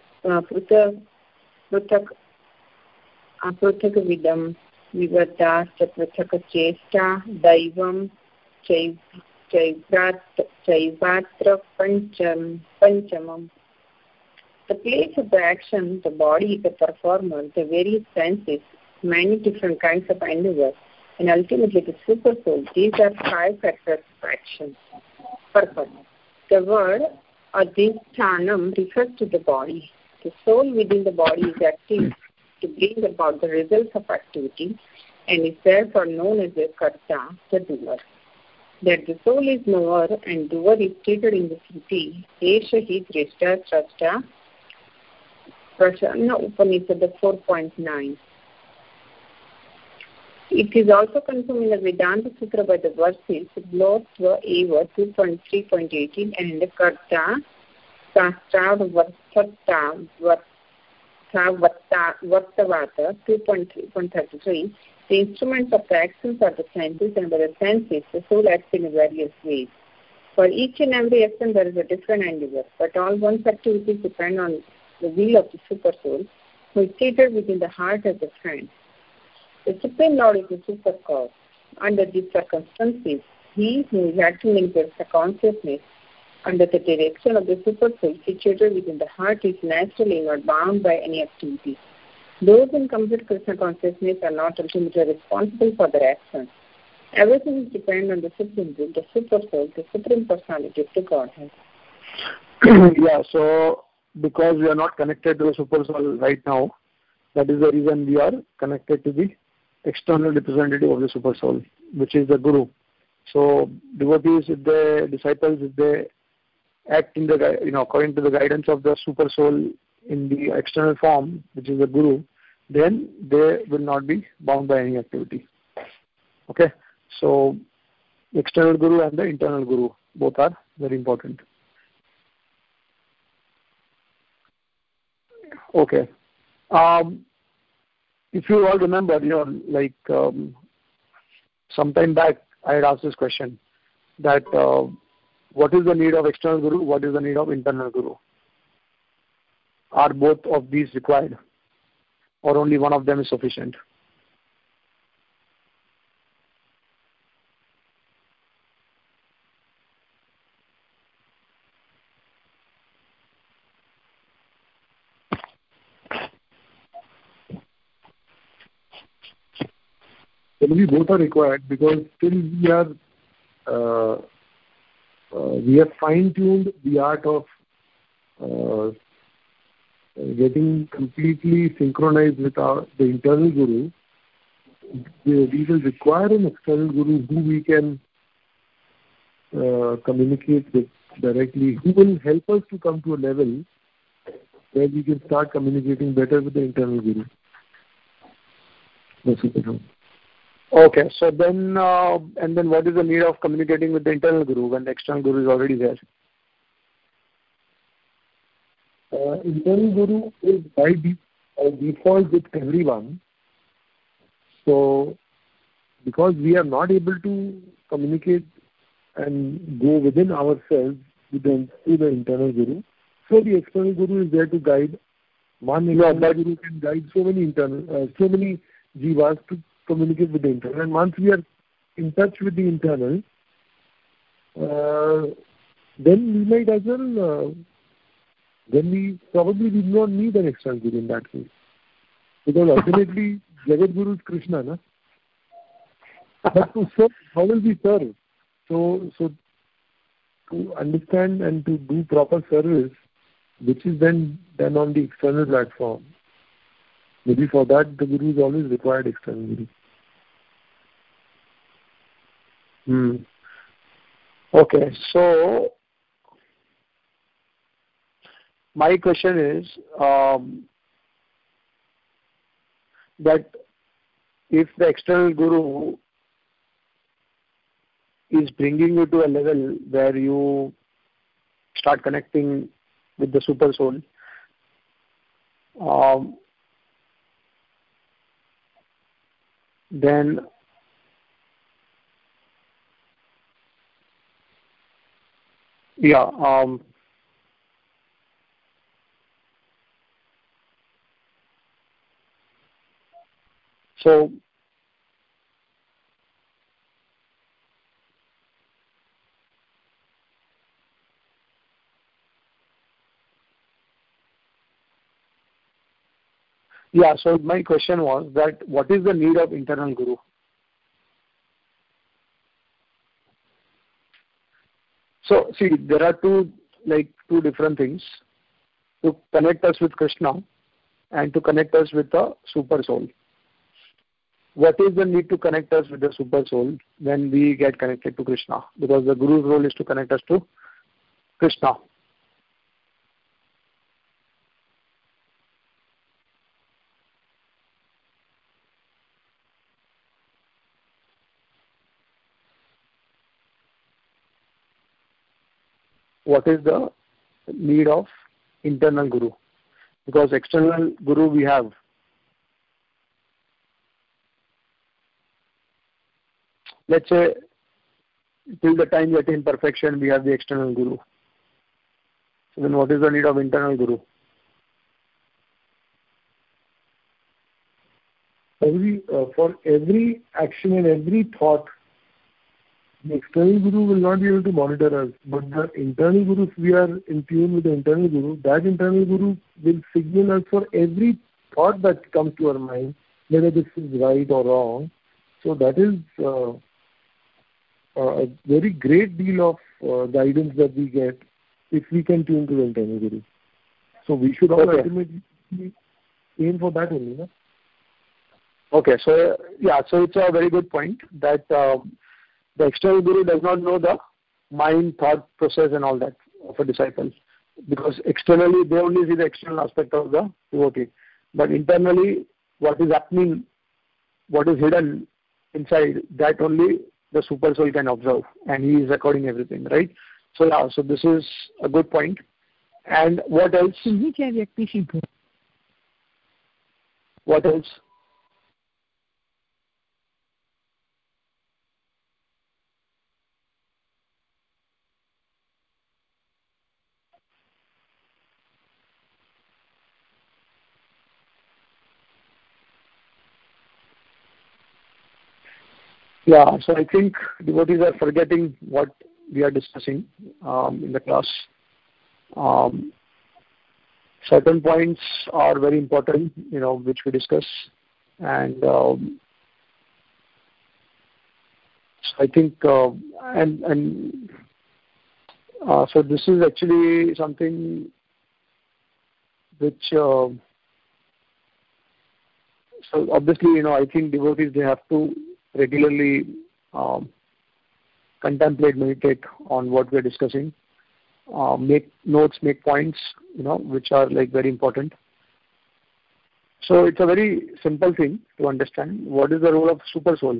pruthak vidam vivata pruthak chesta daivam chaivatra panchamam. The place of the action, the body is a performer, the various senses, many different kinds of endeavors, and ultimately the super soul. These are 5 factors of action. Purpose. The word adhisthanam refers to the body. The soul within the body is active to bring about the results of activity and is therefore known as the karta, the doer. That the soul is knower and doer is stated in the Smriti, Esha hi drishta srashta, Prashanna Upanishad 4.9. It is also confirmed in the Vedanta Sutra by the verses Blotva Eva 2.3.18 and the Karta Sastra Vartavata 2.3.33. The instruments of the actions are the senses, and by the senses the soul acts in various ways. For each and every action there is a different endeavor, but all one's activities depend on the will of the super soul, who is seated within the heart as a friend. The Supreme Lord is the super cause. Under these circumstances, he who is acting in Krishna consciousness under the direction of the super soul situated within the heart is naturally not bound by any activity. Those in complete Krishna consciousness are not ultimately responsible for their actions. Everything is dependent on the Supreme Will, the super soul, the Supreme Personality of the Godhead. Yeah, so because we are not connected to the super soul right now, that is the reason we are connected to the external representative of the super soul, which is the Guru. So devotees, disciples, if they act in the according to the guidance of the super soul in the external form, which is the Guru, then they will not be bound by any activity. Okay, so external Guru and the internal Guru, both are very important. Okay. If you all remember, sometime back I had asked this question that what is the need of external Guru, what is the need of internal Guru? Are both of these required, or only one of them is sufficient? Both are required, because still we have fine-tuned the art of getting completely synchronized with the internal Guru. We will require an external Guru who we can communicate with directly, who will help us to come to a level where we can start communicating better with the internal Guru. Okay, so then and then what is the need of communicating with the internal Guru when the external Guru is already there? Internal Guru is by default with everyone. So because we are not able to communicate and go within ourselves to the internal Guru, so the external Guru is there to guide. One external Guru can guide so many jivas to communicate with the internal. And once we are in touch with the internal, then we might as well, then we probably do not need an external Guru in that case. Because ultimately, Jagat Guru is Krishna, na? But to serve, how will we serve? So to understand and to do proper service, which is then done on the external platform, maybe for that the Guru is always required, external Guru. Okay, so my question is that if the external Guru is bringing you to a level where you start connecting with the super soul, then so Yeah, so my question was that what is the need of internal guru? So see, there are two different things: to connect us with Krishna and to connect us with the super soul. What is the need to connect us with the super soul when we get connected to Krishna? Because the Guru's role is to connect us to Krishna. What is the need of internal Guru? Because external Guru we have. Let's say till the time we attain perfection, we have the external Guru. So then what is the need of internal Guru? For every action and every thought, the external Guru will not be able to monitor us. But the internal Guru, if we are in tune with the internal Guru, that internal Guru will signal us for every thought that comes to our mind, whether this is right or wrong. So that is a very great deal of guidance that we get if we can tune to the internal Guru. So we should all ultimately aim for that only, no? Okay, so it's a very good point that the external Guru does not know the mind, thought process and all that of a disciple, because externally they only see the external aspect of the devotee, but internally what is happening, what is hidden inside, that only the super soul can observe, and he is recording everything, right? So so this is a good point. And what else? What else? Yeah, so I think devotees are forgetting what we are discussing in the class. Certain points are very important, which we discuss, and so I think, so this is actually something which, so obviously, I think devotees, they have to regularly contemplate, meditate on what we are discussing, make notes, make points, which are very important. So it's a very simple thing to understand what is the role of super soul.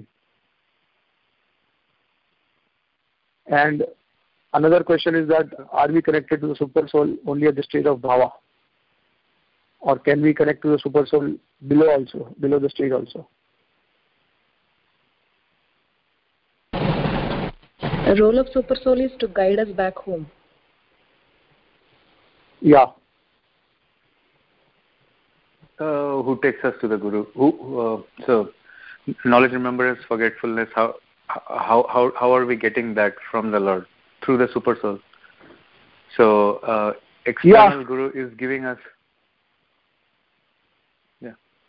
And another question is that, are we connected to the super soul only at the stage of bhava, or can we connect to the super soul below the stage also? The role of super soul is to guide us back home. Yeah. Who takes us to the Guru? So knowledge, remembrance, forgetfulness. How are we getting that from the Lord? Through the super soul. So external Guru is giving us. Yeah.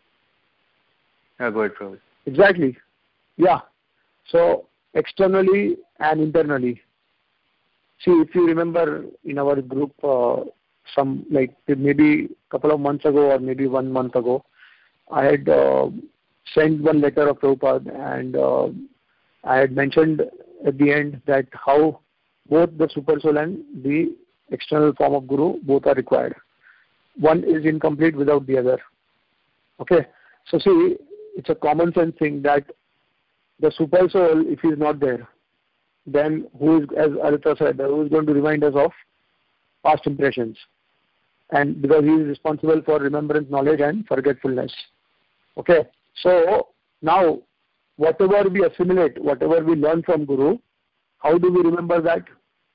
Go ahead, Prabhu. Exactly. Yeah. So externally and internally. See, if you remember in our group, some maybe a couple of months ago or maybe 1 month ago, I had sent one letter of Prabhupada, and I had mentioned at the end that how both the super soul and the external form of Guru, both are required. One is incomplete without the other. Okay. So see, it's a common sense thing that the super soul, if he is not there, then who is, as Arita said, who is going to remind us of past impressions? And because he is responsible for remembrance, knowledge and forgetfulness. Okay. So now, whatever we assimilate, whatever we learn from Guru, how do we remember that?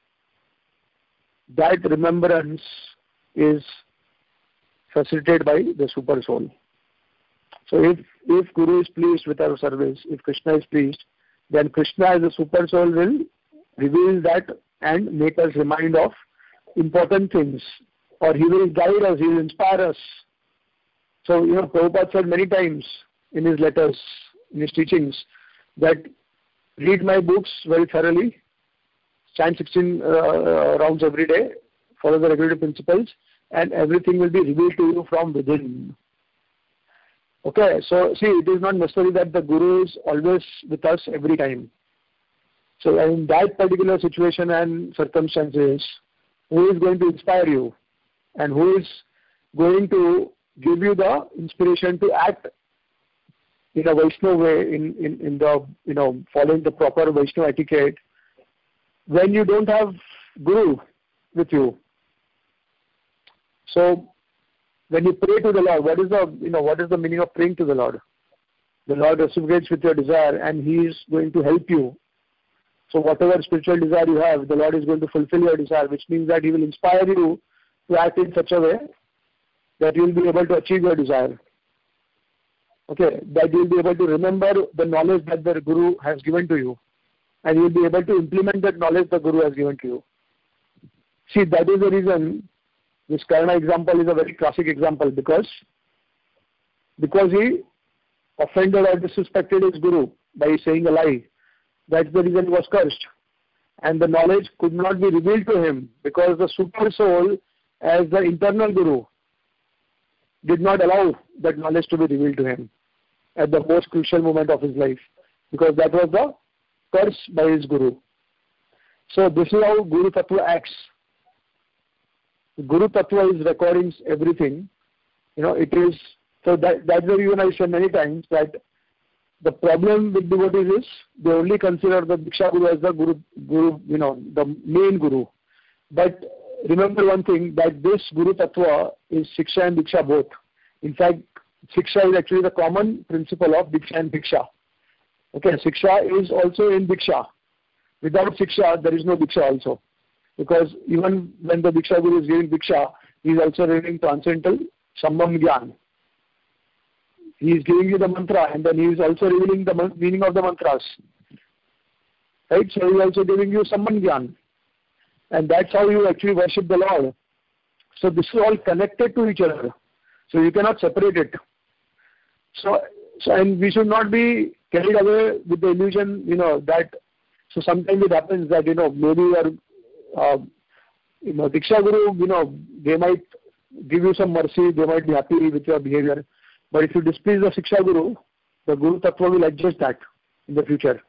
That remembrance is facilitated by the super soul. So if Guru is pleased with our service, if Krishna is pleased, then Krishna as a super soul will reveal that and make us remind of important things, or he will guide us, he will inspire us. So, Prabhupada said many times in his letters, in his teachings, that read my books very thoroughly, chant 16 rounds every day, follow the regulative principles, and everything will be revealed to you from within. Okay, so see, it is not necessary that the Guru is always with us every time. So in that particular situation and circumstances, who is going to inspire you and who is going to give you the inspiration to act in a Vaishnava way, in the following the proper Vaishnava etiquette, when you don't have Guru with you. So when you pray to the Lord, what is the meaning of praying to the Lord? The Lord reciprocates with your desire, and He is going to help you. So whatever spiritual desire you have, the Lord is going to fulfill your desire, which means that He will inspire you to act in such a way that you will be able to achieve your desire. Okay, that you will be able to remember the knowledge that the Guru has given to you, and you will be able to implement that knowledge the Guru has given to you. See, that is the reason this Karna example is a very classic example, because he offended or disrespected his Guru by saying a lie. That's the reason he was cursed. And the knowledge could not be revealed to him, because the super soul, as the internal Guru, did not allow that knowledge to be revealed to him at the most crucial moment of his life, because that was the curse by his Guru. So this is how Guru Tattva acts. Guru Tattva is recording everything. It is, so that's the reason I said many times that the problem with devotees is they only consider the Diksha Guru as the Guru, the main Guru. But remember one thing, that this Guru Tattva is Shiksha and Diksha both. In fact, Shiksha is actually the common principle of Diksha and Diksha. Okay, Shiksha is also in Diksha. Without Shiksha, there is no Diksha also. Because even when the Diksha Guru is giving Diksha, he is also revealing transcendental Sambham Gyan. He is giving you the mantra, and then he is also revealing the meaning of the mantras. Right? So he is also giving you Sambham Gyan. And that's how you actually worship the Lord. So this is all connected to each other. So you cannot separate it. So and we should not be carried away with the illusion, that, so sometimes it happens that, maybe your, Diksha Guru, they might give you some mercy, they might be happy with your behavior. But if you displease the Shiksha Guru, the Guru Tattva will adjust that in the future.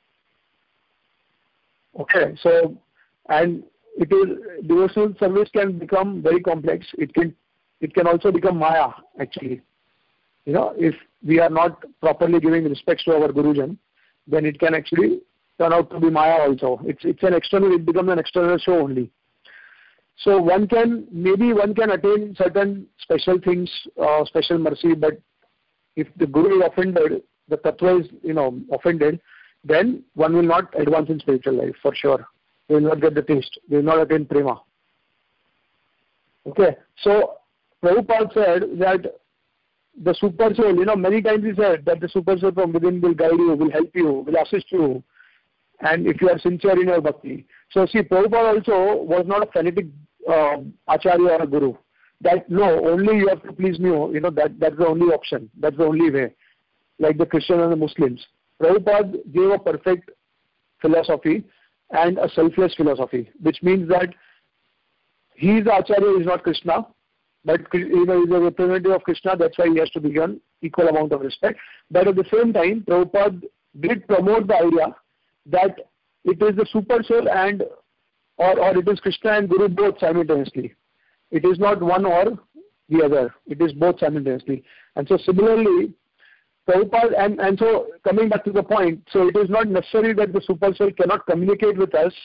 Okay, so, and devotional service can become very complex. It can also become Maya, actually. If we are not properly giving respect to our Gurujan, then it can actually turn out to be Maya also. It becomes an external show only. So one can attain certain special things, special mercy, but if the Guru is offended, the Tattva is, offended, then one will not advance in spiritual life, for sure. They will not get the taste. They will not attain prema. Okay, so Prabhupada said that the super soul, many times he said that the super soul from within will guide you, will help you, will assist you, and if you are sincere in your bhakti. So see, Prabhupada also was not a fanatic acharya or a guru. That no, only you have to please me, that's the only option, that's the only way, like the Christians and the Muslims. Prabhupada gave a perfect philosophy and a selfless philosophy, which means that he is the acharya, he is not Krishna, but he is a representative of Krishna, that's why he has to be given equal amount of respect. But at the same time, Prabhupada did promote the idea that it is the super soul and or it is Krishna and Guru both simultaneously. It is not one or the other. It is both simultaneously. And so similarly, Prabhupada, and so coming back to the point, so it is not necessary that the super soul cannot communicate with us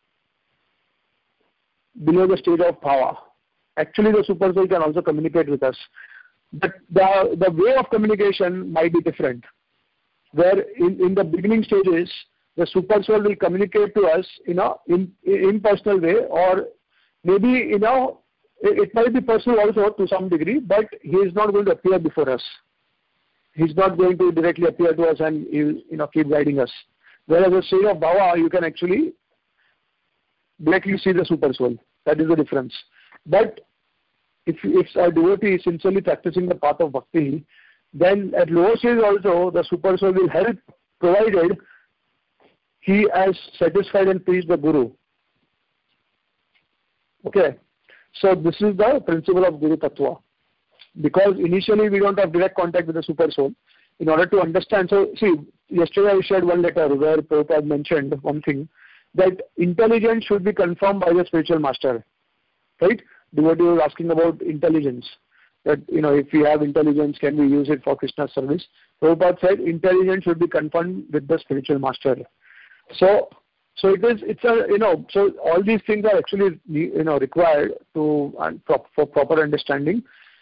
below the stage of bhava. Actually, the super soul can also communicate with us. But the way of communication might be different. Where in the beginning stages, the super soul will communicate to us in an impersonal way, or maybe it might be personal also to some degree, but he is not going to appear before us. He is not going to directly appear to us and he will keep guiding us. Whereas the state of bhava, you can actually directly see the super soul. That is the difference. But if a devotee is sincerely practicing the path of bhakti, then at lower stage also the super soul will help, provided he has satisfied and pleased the Guru. Okay, so this is the principle of Guru Tattva. Because initially we don't have direct contact with the super soul. In order to understand, so see, yesterday I shared one letter where Prabhupada mentioned one thing, that intelligence should be confirmed by the spiritual master. Right? Devotee was asking about intelligence. That, if we have intelligence, can we use it for Krishna's service? Prabhupada said intelligence should be confirmed with the spiritual master. So so all these things are actually required for proper understanding.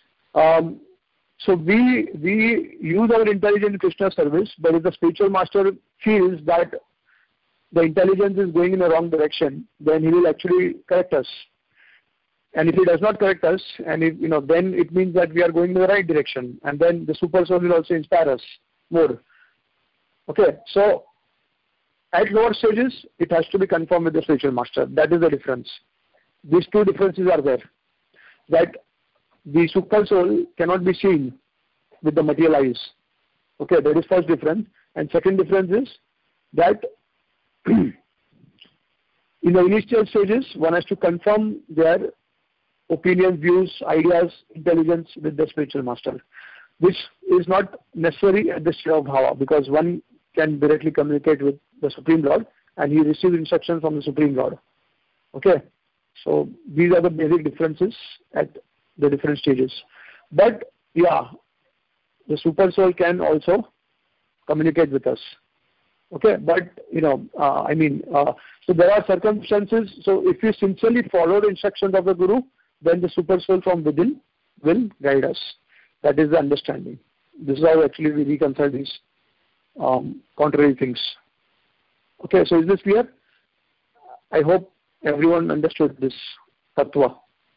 So we use our intelligence in Krishna service, but if the spiritual master feels that the intelligence is going in the wrong direction, then he will actually correct us. And if he does not correct us, and if, then it means that we are going in the right direction, and then the super soul will also inspire us more. Okay, so at lower stages, it has to be confirmed with the spiritual master. That is the difference. These two differences are there. That the super soul cannot be seen with the material eyes. Okay, that is first difference. And second difference is that in the initial stages, one has to confirm their opinions, views, ideas, intelligence with the spiritual master, which is not necessary at the stage of bhava, because one can directly communicate with the Supreme Lord and he receives instructions from the Supreme Lord. Okay, so these are the basic differences at the different stages. But yeah, the super soul can also communicate with us. Okay, but so there are circumstances. So if you sincerely follow the instructions of the Guru, then the super soul from within will guide us. That is the understanding. This is how actually we reconcile these contrary things. Okay, so is this clear? I hope everyone understood this tattva.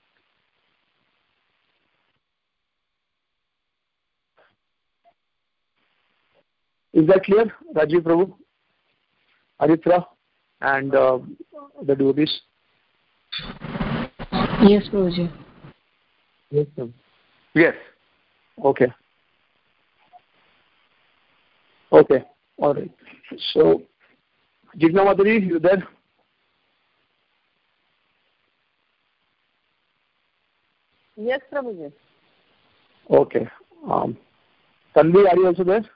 Is that clear, Rajiv Prabhu, Aritra, and the devotees? Yes, Prabhuji. Yes, sir. Yes. Okay. Okay. All right. So, Jigna Madhuri, you there? Yes, Prabhuji. Okay. Tanvi, are you also there?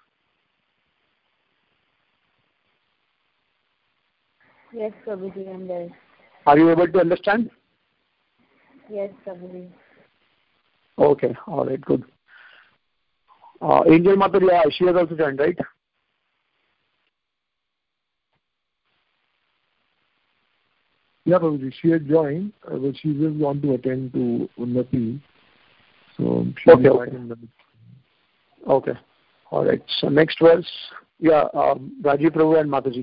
Yes, Prabhuji, I am there. Are you able to understand? Yes, Prabhuji. Okay. All right. Good. Angel Mathur, yeah, she has also joined, right? Yeah, Prabhuji, she had joined, but she just want to attend to Unnati. So she Okay. Okay. All right. So next verse, yeah, Rajiv Prabhu and Mataji.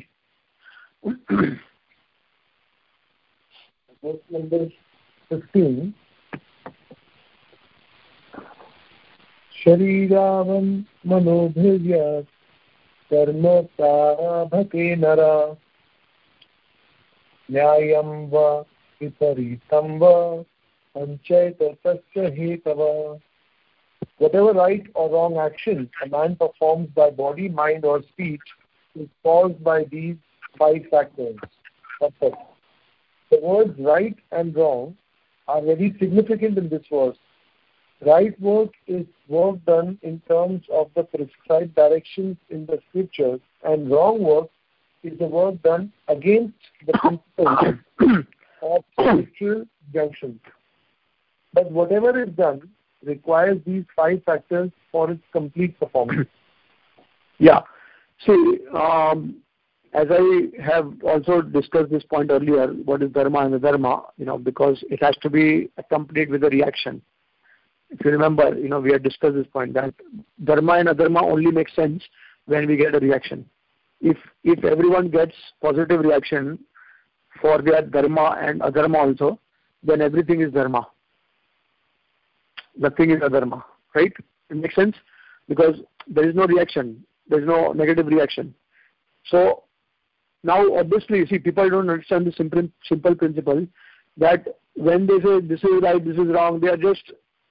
Verse number 15. Shariravam manobhirya karma prarabhake nara nyayam va viparitam va panchayata tasya hetava. Whatever right or wrong action a man performs by body, mind or speech is caused by these 5 factors. The words right and wrong are very significant in this verse. Right work is work done in terms of the prescribed directions in the scriptures, and wrong work is the work done against the principles of spiritual junctions. But whatever is done requires these 5 factors for its complete performance. Yeah. See, as I have also discussed this point earlier, what is dharma and adharma, because it has to be accompanied with a reaction. If you remember, we had discussed this point, that dharma and adharma only make sense when we get a reaction. If everyone gets positive reaction for their dharma and adharma also, then everything is dharma. Nothing is adharma, right? It makes sense? Because there is no reaction. There is no negative reaction. So, now obviously, see, people don't understand the simple principle that when they say this is right, this is wrong, they are just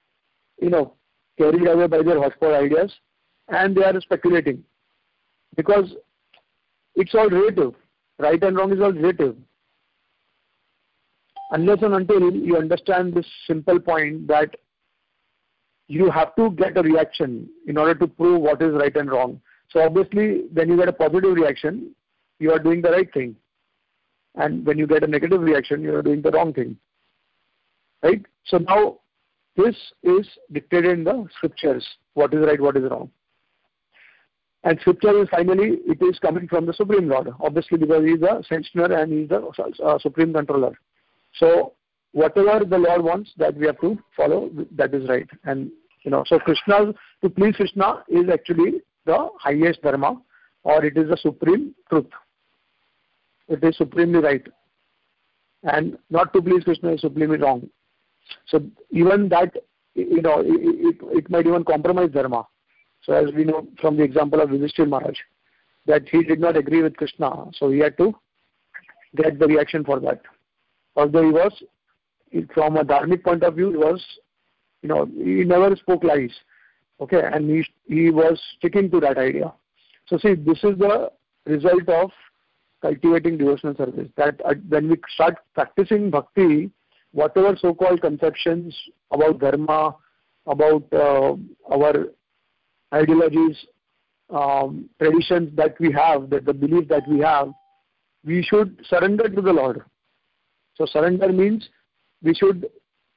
carried away by their hotspot ideas, and they are speculating. Because it's all relative. Right and wrong is all relative. Unless and until you understand this simple point that you have to get a reaction in order to prove what is right and wrong. So obviously, when you get a positive reaction, you are doing the right thing. And when you get a negative reaction, you are doing the wrong thing. Right? So now, this is dictated in the scriptures, what is right, what is wrong. And scripture is finally, it is coming from the Supreme Lord, obviously because he is the sanctioner and he is the supreme controller. So whatever the Lord wants, that we have to follow, that is right. And so Krishna, to please Krishna is actually the highest dharma, or it is the supreme truth. It is supremely right. And not to please Krishna is supremely wrong. So even that, it might even compromise dharma. So as we know from the example of Yudhishthira Maharaj, that he did not agree with Krishna, so he had to get the reaction for that. Although he was, from a dharmic point of view, he was, he never spoke lies. Okay, and he was sticking to that idea. So see, this is the result of cultivating devotional service. That when we start practicing bhakti, whatever so-called conceptions about dharma, about our ideologies, traditions that we have, that the belief that we have, we should surrender to the Lord. So surrender means we should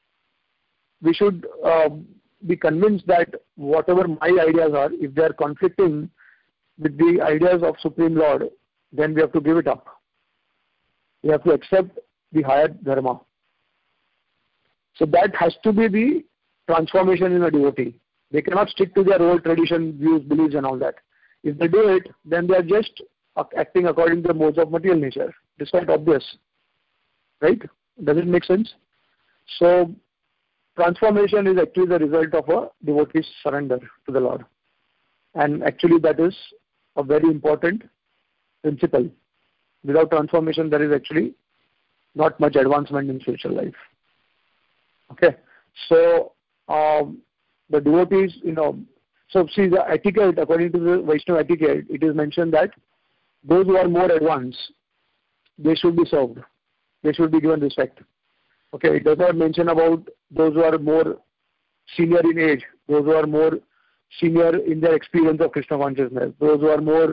be convinced that whatever my ideas are, if they are conflicting with the ideas of Supreme Lord, then we have to give it up. We have to accept the higher dharma. So that has to be the transformation in a devotee. They cannot stick to their old tradition, views, beliefs and all that. If they do it, then they are just acting according to the modes of material nature. It's quite obvious. Right? Does it make sense? So, transformation is actually the result of a devotee's surrender to the Lord. And actually that is a very important principle. Without transformation, there is actually not much advancement in spiritual life. Okay? So, the devotees, so see the etiquette, according to the Vaishnava etiquette, it is mentioned that those who are more advanced, they should be served. They should be given respect. Okay, it does not mention about those who are more senior in age, those who are more senior in their experience of Krishna consciousness, those who are more,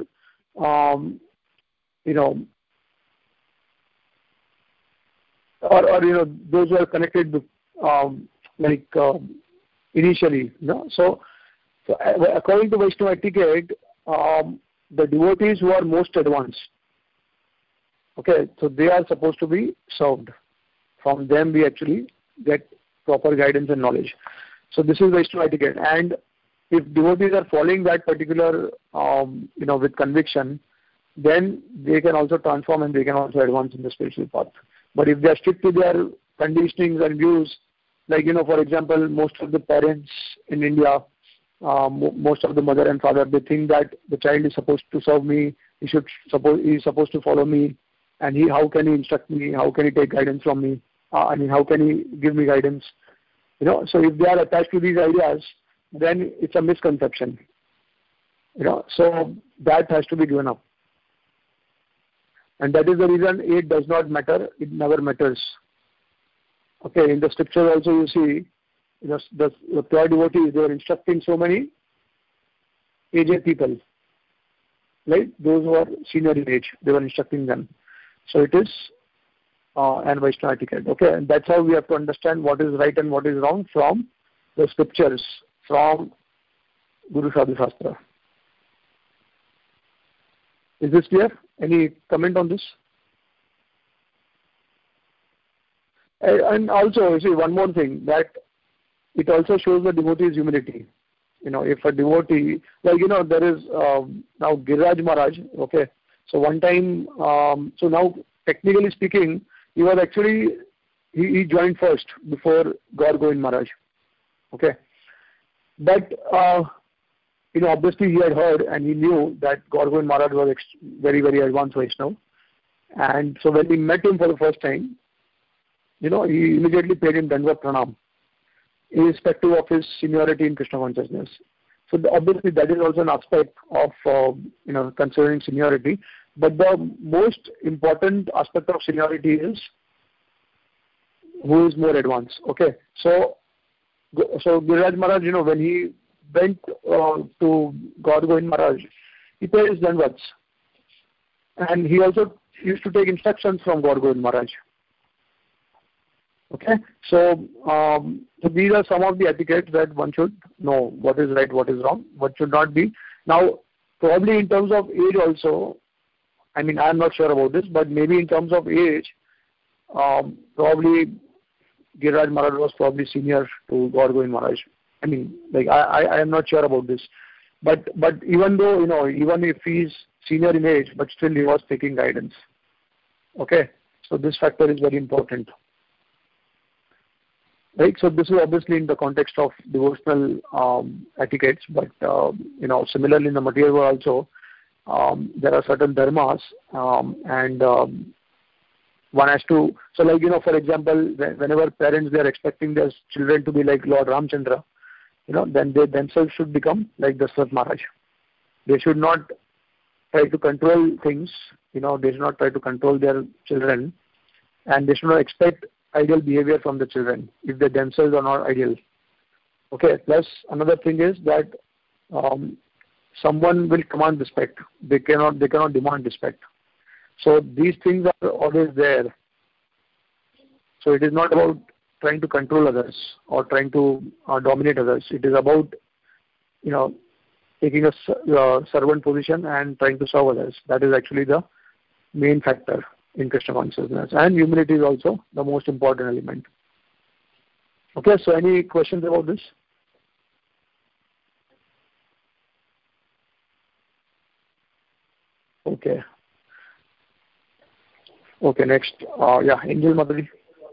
those who are connected with, initially. So according to Vaishnava etiquette, the devotees who are most advanced, okay, so they are supposed to be served. From them we actually get proper guidance and knowledge. So this is Vaishnava etiquette. And if devotees are following that particular, with conviction, then they can also transform and they can also advance in the spiritual path. But if they are strict to their conditionings and views, like, for example, most of the parents in India, most of the mother and father, they think that the child is supposed to serve me, he is supposed to follow me, and how can he instruct me, how can he take guidance from me, how can he give me guidance? So if they are attached to these ideas, then it's a misconception. So that has to be given up. And that is the reason it does not matter, it never matters. Okay, in the scripture also you see, the pure devotees, they are instructing so many aged people, right? Those who are senior in age, they were instructing them. So it is an Vaishnava etiquette. Okay, and that's how we have to understand what is right and what is wrong from the scriptures, from Guru Sadhu Shastra. Is this clear? Any comment on this? And also, you see, one more thing, that it also shows the devotee's humility. If a devotee, there is now Giriraj Maharaj, okay, so one time, so now technically speaking, he was actually, he joined first before Gaur Govind Maharaj, okay. But, obviously he had heard and he knew that Gaur Govind Maharaj was very, very advanced Vaishnava. And so when we met him for the first time, he immediately paid him Dandvat Pranam. irrespective of his seniority in Krishna consciousness. So obviously that is also an aspect of considering seniority. But the most important aspect of seniority is who is more advanced. Okay, so Giriraj Maharaj, when he went to Gaur Govind Maharaj, he paid his dandavats, and he also used to take instructions from Gaur Govind Maharaj. Okay, so these are some of the etiquettes that one should know: what is right, what is wrong, what should not be. Now, probably in terms of age also, I mean, I am not sure about this, but maybe in terms of age, probably Giriraj Maharaj was probably senior to Gaur Govind Maharaj. I mean, like I am not sure about this, but even though even if he is senior in age, but still he was taking guidance. Okay, so this factor is very important. Right, so this is obviously in the context of devotional etiquettes, but similarly in the material world also, there are certain dharmas, and one has to. So, like for example, whenever parents they are expecting their children to be like Lord Ramchandra, then they themselves should become like Dasharatha Maharaj. They should not try to control things. They should not try to control their children, and they should not expect ideal behavior from the children if they themselves are not ideal. Okay. Plus another thing is that someone will command respect. They cannot demand respect. So these things are always there. So it is not about trying to control others or trying to dominate others. It is about taking a servant position and trying to serve others. That is actually the main factor in Krishna consciousness, and humility is also the most important element. Okay, so any questions about this? Okay, next, Angel Madhuri.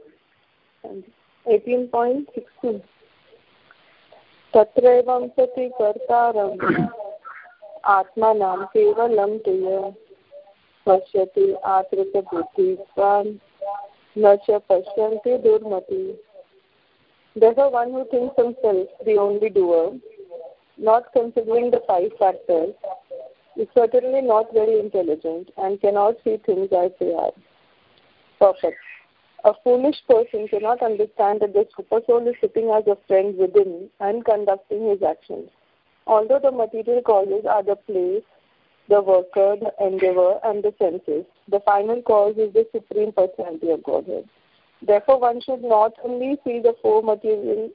18.16 Tatraivam sati kartaram atmanam kevalam tuya pashyati atrita buddhisvan nacha pashyanti durmati. Therefore, one who thinks himself the only doer, not considering the 5 factors, is certainly not very intelligent and cannot see things as they are. Perfect. A foolish person cannot understand that the super soul is sitting as a friend within and conducting his actions. Although the material causes are the place, the worker, the endeavor, and the senses, the final cause is the Supreme Personality of Godhead. Therefore, one should not only see the 4 material,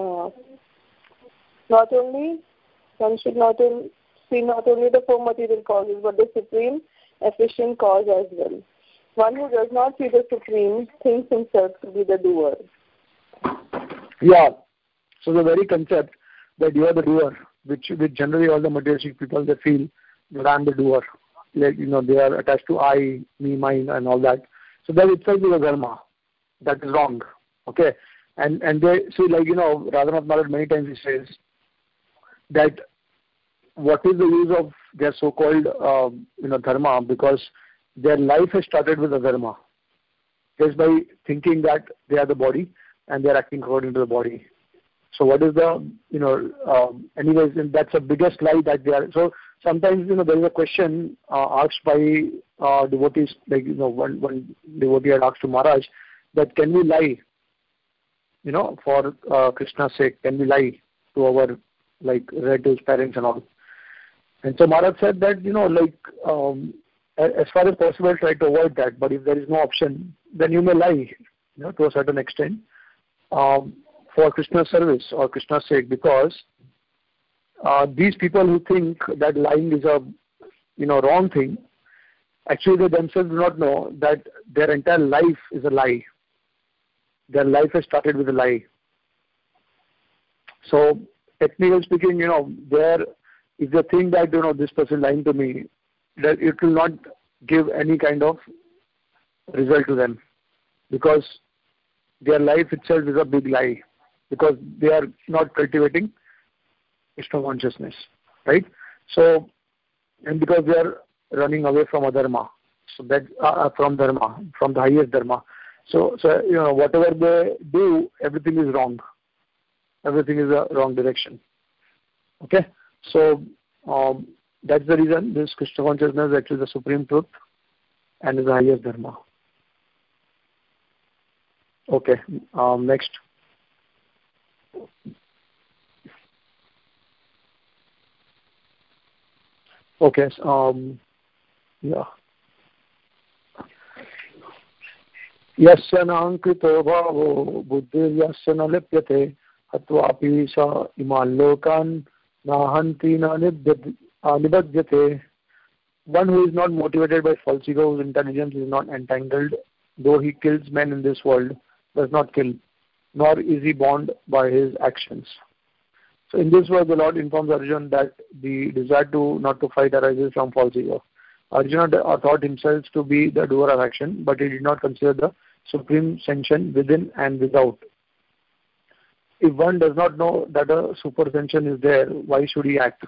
one should not only the 4 material causes, but the supreme efficient cause as well. One who does not see the supreme thinks himself to be the doer. Yeah. So the very concept that you are the doer, which generally all the materialistic people they feel that I am the doer. Like they are attached to I, me, mine, and all that. So that itself is a dharma. That is wrong. Okay. And they see, like Radhanath Maharaj many times he says that what is the use of their so-called dharma, because their life has started with a dharma, just by thinking that they are the body and they are acting according to the body. So what is the anyways, and that's the biggest lie that they are. So sometimes there is a question asked by devotees, like one devotee had asked to Maharaj that can we lie for Krishna's sake, can we lie to our relatives, parents and all. And so Maharaj said that as far as possible try to avoid that, but if there is no option, then you may lie to a certain extent for Krishna's service or Krishna's sake, because these people who think that lying is a wrong thing, actually they themselves do not know that their entire life is a lie. Their life has started with a lie. So technically speaking, if they think that this person lying to me, that it will not give any kind of result to them, because their life itself is a big lie, because they are not cultivating Krishna consciousness, right? So, and because they are running away from adharma, so that from dharma, from the highest dharma. So whatever they do, everything is wrong. everything is a wrong direction. Okay, so that's the reason this Krishna consciousness is actually the supreme truth and is the highest dharma. Okay, next. Okay, yeah. Yasya nankrito bhavo buddhiryasya na lipyate hatvapi sa iman lokan nahanti na nibhadyate. One who is not motivated by false ego, whose intelligence is not entangled, though he kills men in this world, does not kill, nor is he bound by his actions. So in this verse, the Lord informs Arjuna that the desire not to fight arises from false ego. Arjuna thought himself to be the doer of action, but he did not consider the supreme sanction within and without. If one does not know that a super sanction is there, why should he act?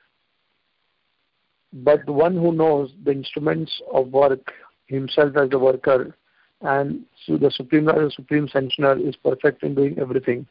But one who knows the instruments of work, himself as the worker, and so the supreme sanctioner is perfect in doing everything,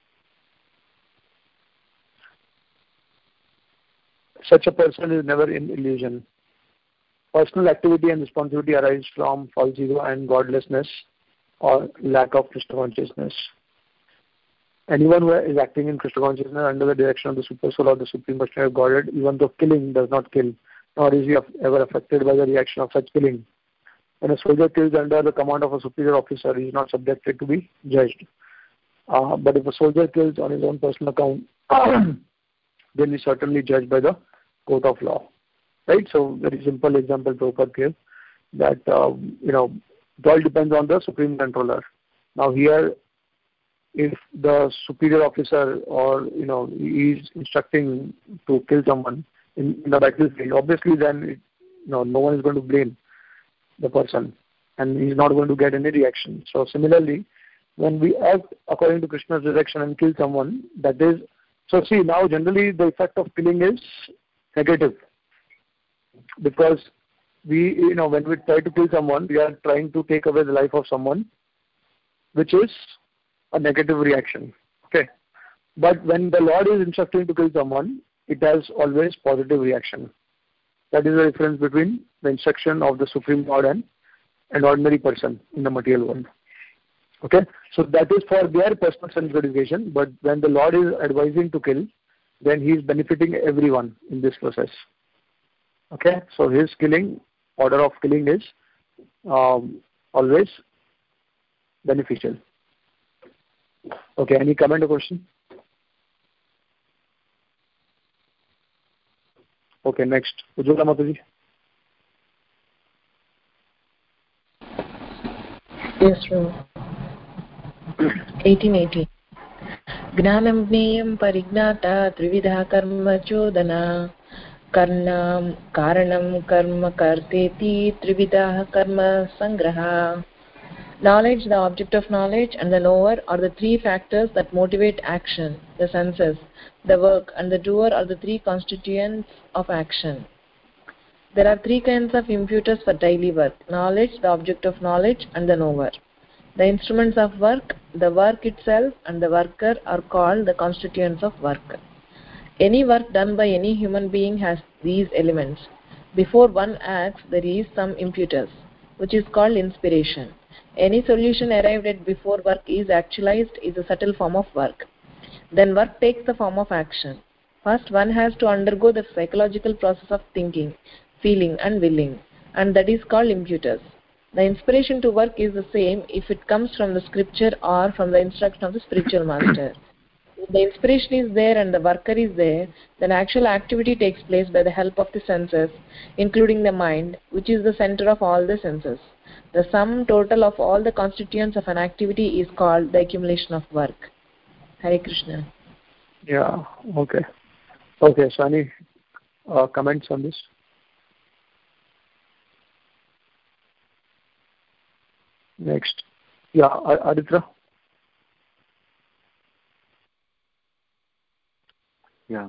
such a person is never in illusion. Personal activity and responsibility arise from false ego and godlessness or lack of Krishna consciousness. Anyone who is acting in Krishna consciousness under the direction of the super soul or the supreme personality of Godhead, even though killing, does not kill, nor is he ever affected by the reaction of such killing. When a soldier kills under the command of a superior officer, he is not subjected to be judged. But if a soldier kills on his own personal account, then he is certainly judged by the court of law. Right? So, very simple example Prabhupada gave that, it all depends on the supreme controller. Now here, if the superior officer or, he is instructing to kill someone in the battlefield, obviously then, no one is going to blame the person and he is not going to get any reaction. So similarly, when we act according to Krishna's direction and kill someone, that is, so see now generally the effect of killing is negative, because we, when we try to kill someone, we are trying to take away the life of someone, which is a negative reaction. Okay. But when the Lord is instructing to kill someone, it has always positive reaction. That is the difference between the instruction of the Supreme Lord and an ordinary person in the material world. Okay. So that is for their personal sense gratification, but when the Lord is advising to kill, then he is benefiting everyone in this process. Okay. So his order of killing is always beneficial. Okay, any comment or question? Okay, next. Ujjwala Mataji. Yes, sir. 1880. Gnanam gneyam parignata trividha karma chodana karanam karma karteti trividha karma sangraha. Knowledge, the object of knowledge, and the knower are the three factors that motivate action. The senses, the work, and the doer are the three constituents of action. There are three kinds of imputers for daily work: knowledge, the object of knowledge, and the knower. The instruments of work, the work itself, and the worker are called the constituents of work. Any work done by any human being has these elements. Before one acts, there is some impetus, which is called inspiration. Any solution arrived at before work is actualized is a subtle form of work. Then work takes the form of action. First, one has to undergo the psychological process of thinking, feeling, and willing, and that is called impetus. The inspiration to work is the same if it comes from the scripture or from the instruction of the spiritual master. If the inspiration is there and the worker is there, then actual activity takes place by the help of the senses, including the mind, which is the center of all the senses. The sum total of all the constituents of an activity is called the accumulation of work. Hare Krishna. Yeah, okay. Okay, so any comments on this? Next. Yeah, Aditra. Yeah.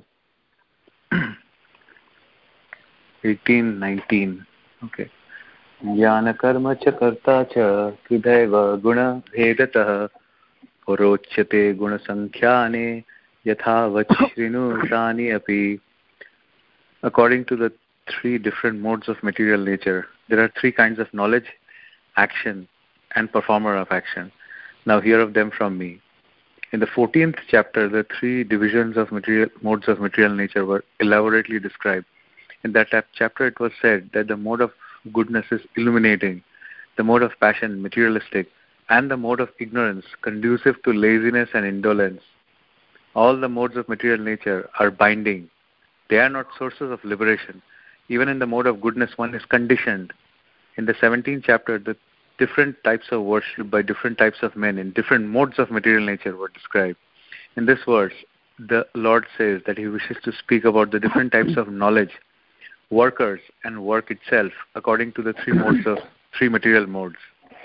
1819. Okay. ज्ञान कर्म च कर्ता च त्रिदैव गुण भेदतः परोच्यते गुण संख्याने yatha vachrinu tani api. According to the three different modes of material nature, there are three kinds of knowledge, action, and performer of action. Now hear of them from me. In the 14th chapter, the three divisions of modes of material nature were elaborately described. In that chapter, it was said that the mode of goodness is illuminating, the mode of passion materialistic, and the mode of ignorance conducive to laziness and indolence. All the modes of material nature are binding. They are not sources of liberation. Even in the mode of goodness, one is conditioned. In the 17th chapter, the different types of worship by different types of men in different modes of material nature were described. In this verse, the Lord says that He wishes to speak about the different types of knowledge, workers, and work itself according to the three material modes.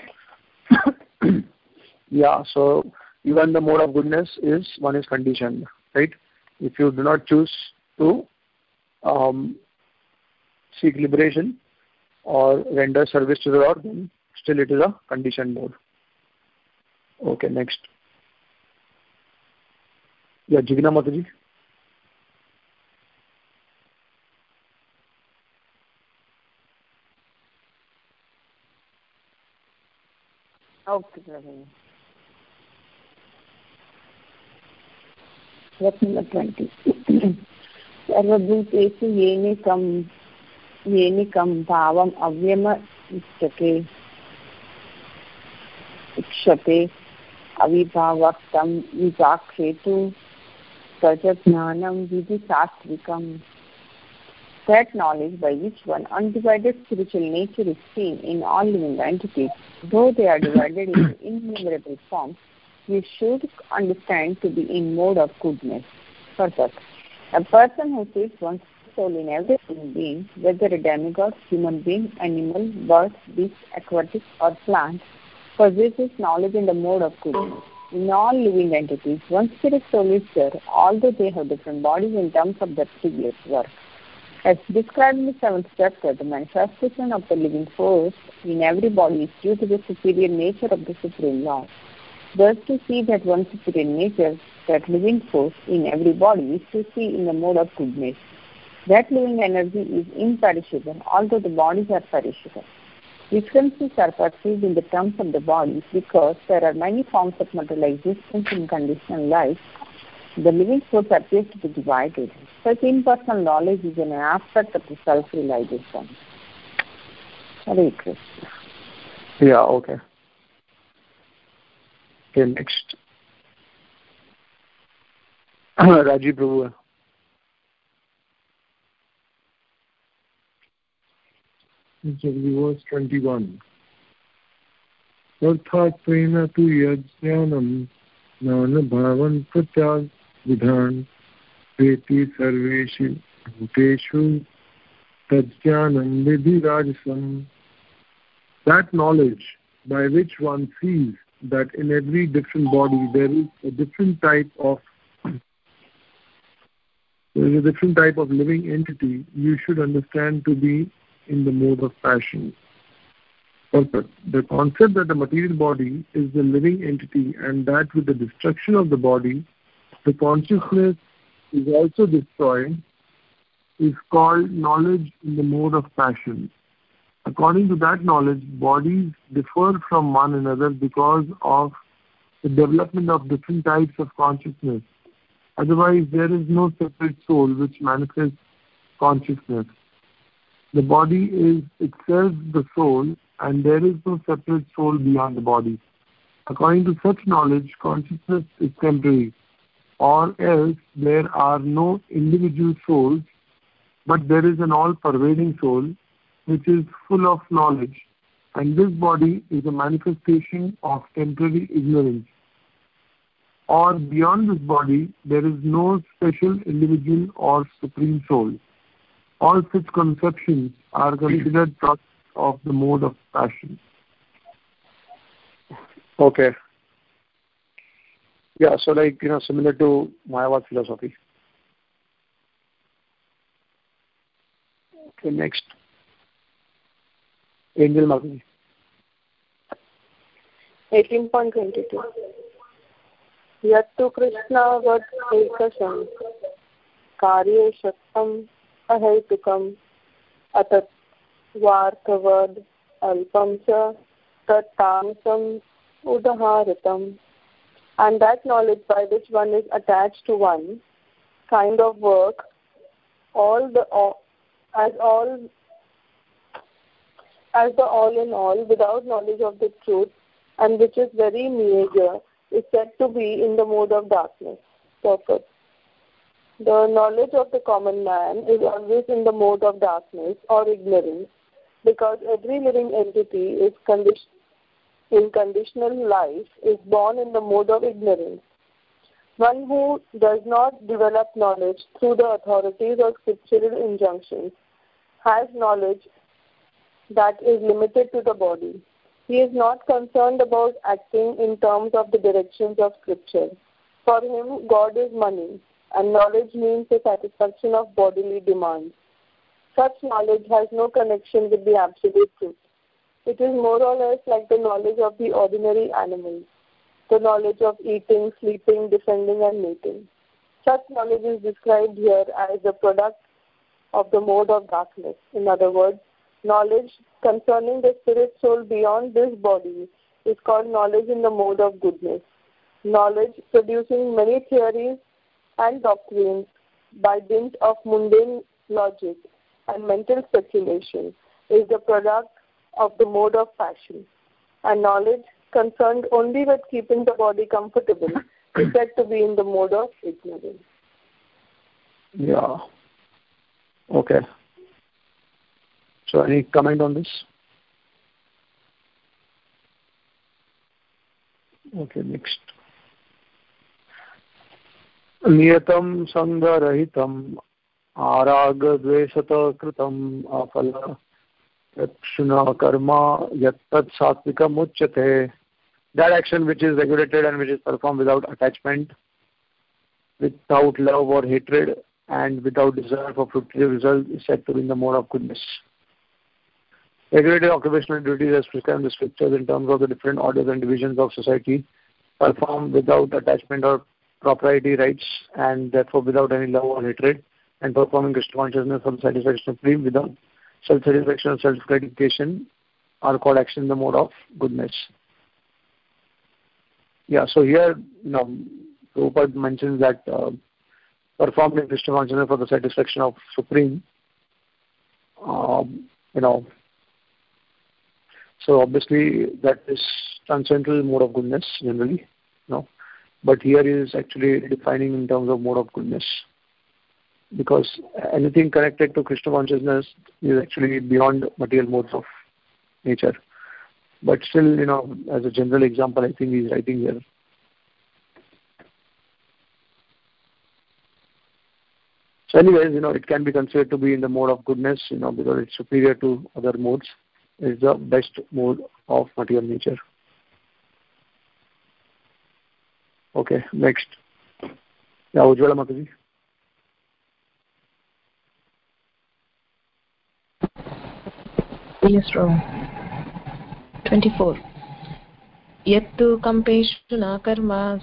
Yeah, so even the mode of goodness one is conditioned, right? If you do not choose to seek liberation or render service to the Lord, then still it is a conditioned mode. Okay, next. Yeah, Jigna Mataji. Okay, Prabhu. Verse number 20. Sarvabhutesu yenikam bhavam avyama ikshate avibhavaktam vipakhetu sajajnanam vidhi sattvikam. That knowledge by which one undivided spiritual nature is seen in all living entities, though they are divided into innumerable forms, you should understand to be in mode of goodness. Purpose. A person who sees one's soul in every living being, whether a demigod, human being, animal, bird, beast, aquatic, or plant, possesses knowledge in the mode of goodness. In all living entities, one spirit soul is there, although they have different bodies in terms of their previous work. As described in the 7th chapter, the manifestation of the living force in every body is due to the superior nature of the Supreme Lord. Thus, to see that one superior nature, that living force in every body, is to see in the mode of goodness. That living energy is imperishable, although the bodies are perishable. Differences are perceived in the terms of the bodies because there are many forms of material existence in conditional life. The living force appears to be divided. Such impersonal knowledge is an aspect of the self-realization. Hare Krishna. Yeah, okay. Okay, next. Rajiv Prabhu. Verse 21. Sarthatvena tu yajnanam nana bhavan pratyag vidhan veti sarveshu bhuteshu tajnanam vidhi rajasam. That knowledge by which one sees that in every different body there is a different type of living entity, you should understand to be in the mode of passion. Purpose. The concept that the material body is the living entity and that with the destruction of the body, the consciousness is also destroyed, is called knowledge in the mode of passion. According to that knowledge, bodies differ from one another because of the development of different types of consciousness. Otherwise, there is no separate soul which manifests consciousness. The body is itself the soul, and there is no separate soul beyond the body. According to such knowledge, consciousness is temporary, or else there are no individual souls, but there is an all-pervading soul which is full of knowledge, and this body is a manifestation of temporary ignorance. Or beyond this body, there is no special individual or supreme soul. All such conceptions are considered products of the mode of passion. Okay. Yeah, so similar to Mayavad philosophy. Okay, next. Angel Mataji. 18.22. यत्तु कृष्णावत् एकशं कार्ये शक्तम् अहैतुकम् अतत् वार्थवद् अल्पं च तत्तामसम् udaharitam. And that knowledge by which one is attached to one kind of work, as the all in all, without knowledge of the truth, and which is very meager, is said to be in the mode of darkness. Purpose. The knowledge of the common man is always in the mode of darkness or ignorance, because every living entity is in conditional life is born in the mode of ignorance. One who does not develop knowledge through the authorities or scriptural injunctions has knowledge that is limited to the body. He is not concerned about acting in terms of the directions of scripture. For him, God is money, and knowledge means the satisfaction of bodily demands. Such knowledge has no connection with the absolute truth. It is more or less like the knowledge of the ordinary animals, the knowledge of eating, sleeping, defending, and mating. Such knowledge is described here as the product of the mode of darkness. In other words, knowledge concerning the spirit soul beyond this body is called knowledge in the mode of goodness. Knowledge producing many theories and doctrines by dint of mundane logic and mental speculation is the product of the mode of passion. And knowledge concerned only with keeping the body comfortable is said to be in the mode of ignorance. Yeah. Okay. So any comment on this? Okay, next. Niyatam sangarahitam araga dveshata kritam afala yakshuna karma yattat satvikam uchyate. That action which is regulated and which is performed without attachment, without love or hatred, and without desire for fruitive result is said to be in the mode of goodness. Regulated occupational duties as prescribed in the scriptures in terms of the different orders and divisions of society, performed without attachment or propriety rights, and therefore without any love or hatred, and performing Krishna consciousness for the satisfaction of dream without self-satisfaction or self-gratification are called action in the mode of goodness. Yeah, so here, Prabhupada mentions that performed in Krishna consciousness for the satisfaction of Supreme, so obviously that is transcendental mode of goodness generally, but here he is actually defining in terms of mode of goodness, because anything connected to Krishna consciousness is actually beyond material modes of nature. But still, as a general example, I think he's writing here. So anyways, it can be considered to be in the mode of goodness, because it's superior to other modes. It's the best mode of material nature. Okay, next. Yeah, Ujjwala Mataji. Yes, wrong. 24. Yattu kampeshu na karma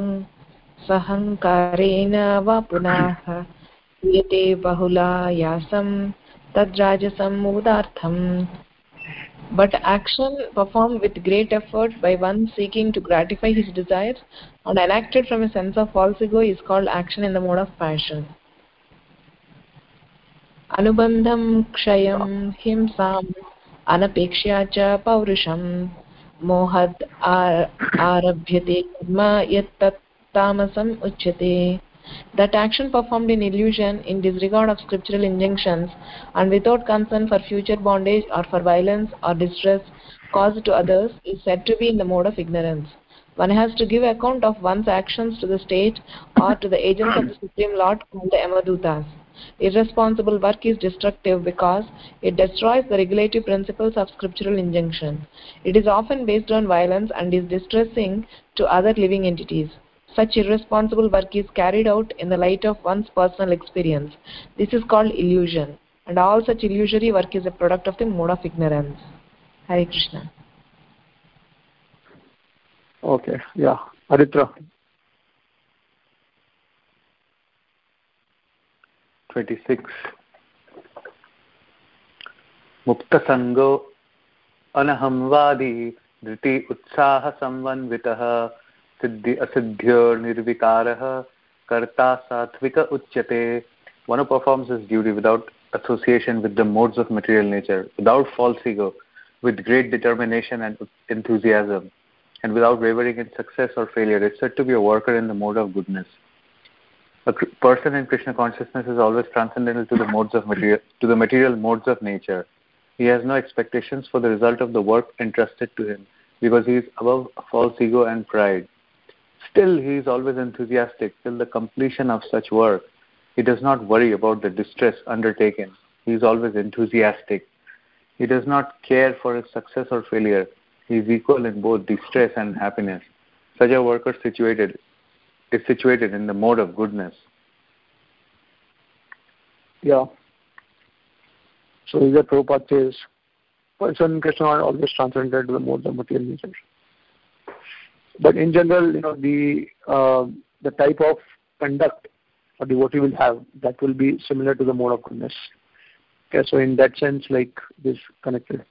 sahankarena va punah yate bahula yasam tadrajasam mudartham. But action performed with great effort by one seeking to gratify his desires and enacted from a sense of false ego is called action in the mode of passion. Anubandham kshayam himsam anapekshya cha paurusham mohad arabhyate karma yattat tamasam uchyate. That action performed in illusion, in disregard of scriptural injunctions, and without concern for future bondage or for violence or distress caused to others is said to be in the mode of ignorance. One has to give account of one's actions to the state or to the agents of the Supreme Lord called the Yamadutas. Irresponsible work is destructive because it destroys the regulative principles of scriptural injunction. It is often based on violence and is distressing to other living entities. Such irresponsible work is carried out in the light of one's personal experience. This is called illusion, and all such illusory work is a product of the mode of ignorance. Hare Krishna. Okay, yeah. Aritra. 26. Muktasango anahamvadi driti utsaha samvanvitaha siddhi asiddhyo nirvikaraha karta satvika uchyate. One who performs his duty without association with the modes of material nature, without false ego, with great determination and enthusiasm, and without wavering in success or failure, is said to be a worker in the mode of goodness. A person in Krishna consciousness is always transcendental to the material modes of nature. He has no expectations for the result of the work entrusted to him, because he is above false ego and pride. Still, he is always enthusiastic till the completion of such work. He does not worry about the distress undertaken. He is always enthusiastic. He does not care for his success or failure. He is equal in both distress and happiness. Such a worker is situated in the mode of goodness. Yeah. So here Prabhupada says, person in Krishna are always transcended to the modes of material nature. But in general, the type of conduct a devotee will have, that will be similar to the mode of goodness. Okay, so in that sense, like this connected.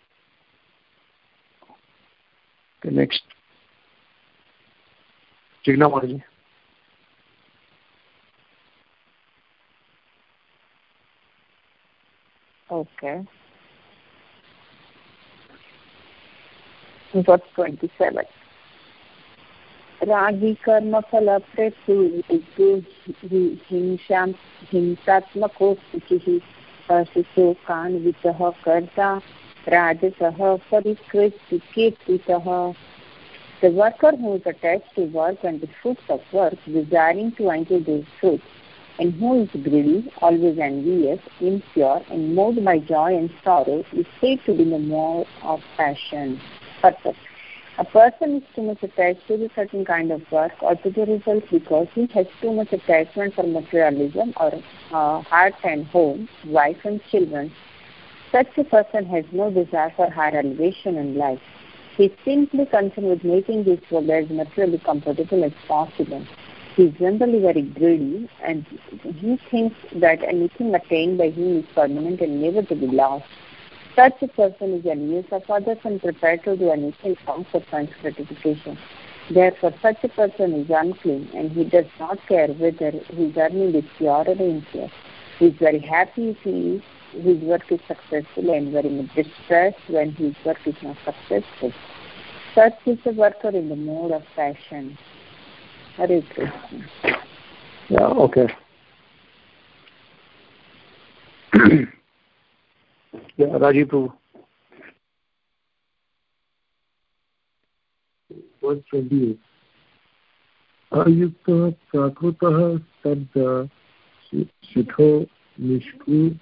Okay, next. Jigna Mataji. Okay. Verse 27. Ragi karma phala pretu himsatmako suchihi asito kanvitaha karta rajasaha parikritititaha. The worker who is attached to work and the fruits of work, desiring to enjoy those fruits, and who is greedy, always envious, impure, and moved by joy and sorrow, is said to be in the mode of passion. Purpose. A person is too much attached to a certain kind of work or to the result because he has too much attachment for materialism or heart and home, wife and children. Such a person has no desire for higher elevation in life. He is simply concerned with making this world as materially comfortable as possible. He is generally very greedy, and he thinks that anything attained by him is permanent and never to be lost. Such a person is envious of others and prepared to do anything for sense gratification. Therefore, such a person is unclean, and he does not care whether his earning is pure or impure. He is very happy if his work is successful, and very much distressed when his work is not successful. Such is a worker in the mode of passion. Hare Krishna. Yeah, okay. Yeah, Rajiv Prabhu. Verse 28. Ayukta prakrutah sabda shitho nishku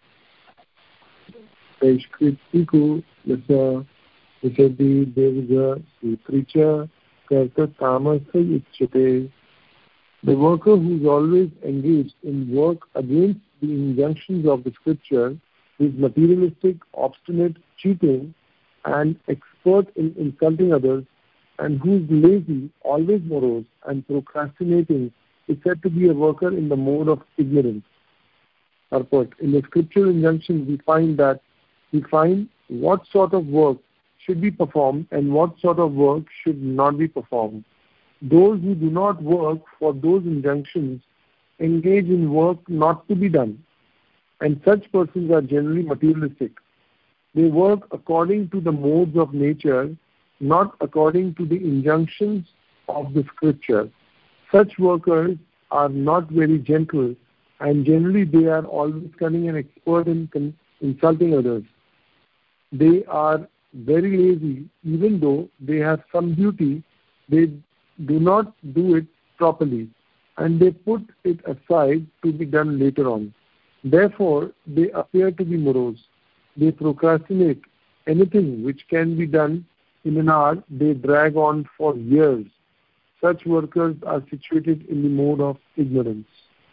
Taishkritiku yasa Vishadi devja sutricha karta tamasa yuchyate. The worker who is always engaged in work against the injunctions of the scripture, who is materialistic, obstinate, cheating, and expert in insulting others, and who is lazy, always morose, and procrastinating, is said to be a worker in the mode of ignorance. Purport. In the scriptural injunctions, we find what sort of work should be performed and what sort of work should not be performed. Those who do not work for those injunctions engage in work not to be done, and such persons are generally materialistic. They work according to the modes of nature, not according to the injunctions of the scripture. Such workers are not very gentle, and generally they are always cunning and expert in insulting others. They are very lazy, even though they have some duty, they do not do it properly, and they put it aside to be done later on. Therefore, they appear to be morose. They procrastinate. Anything which can be done in an hour, they drag on for years. Such workers are situated in the mode of ignorance.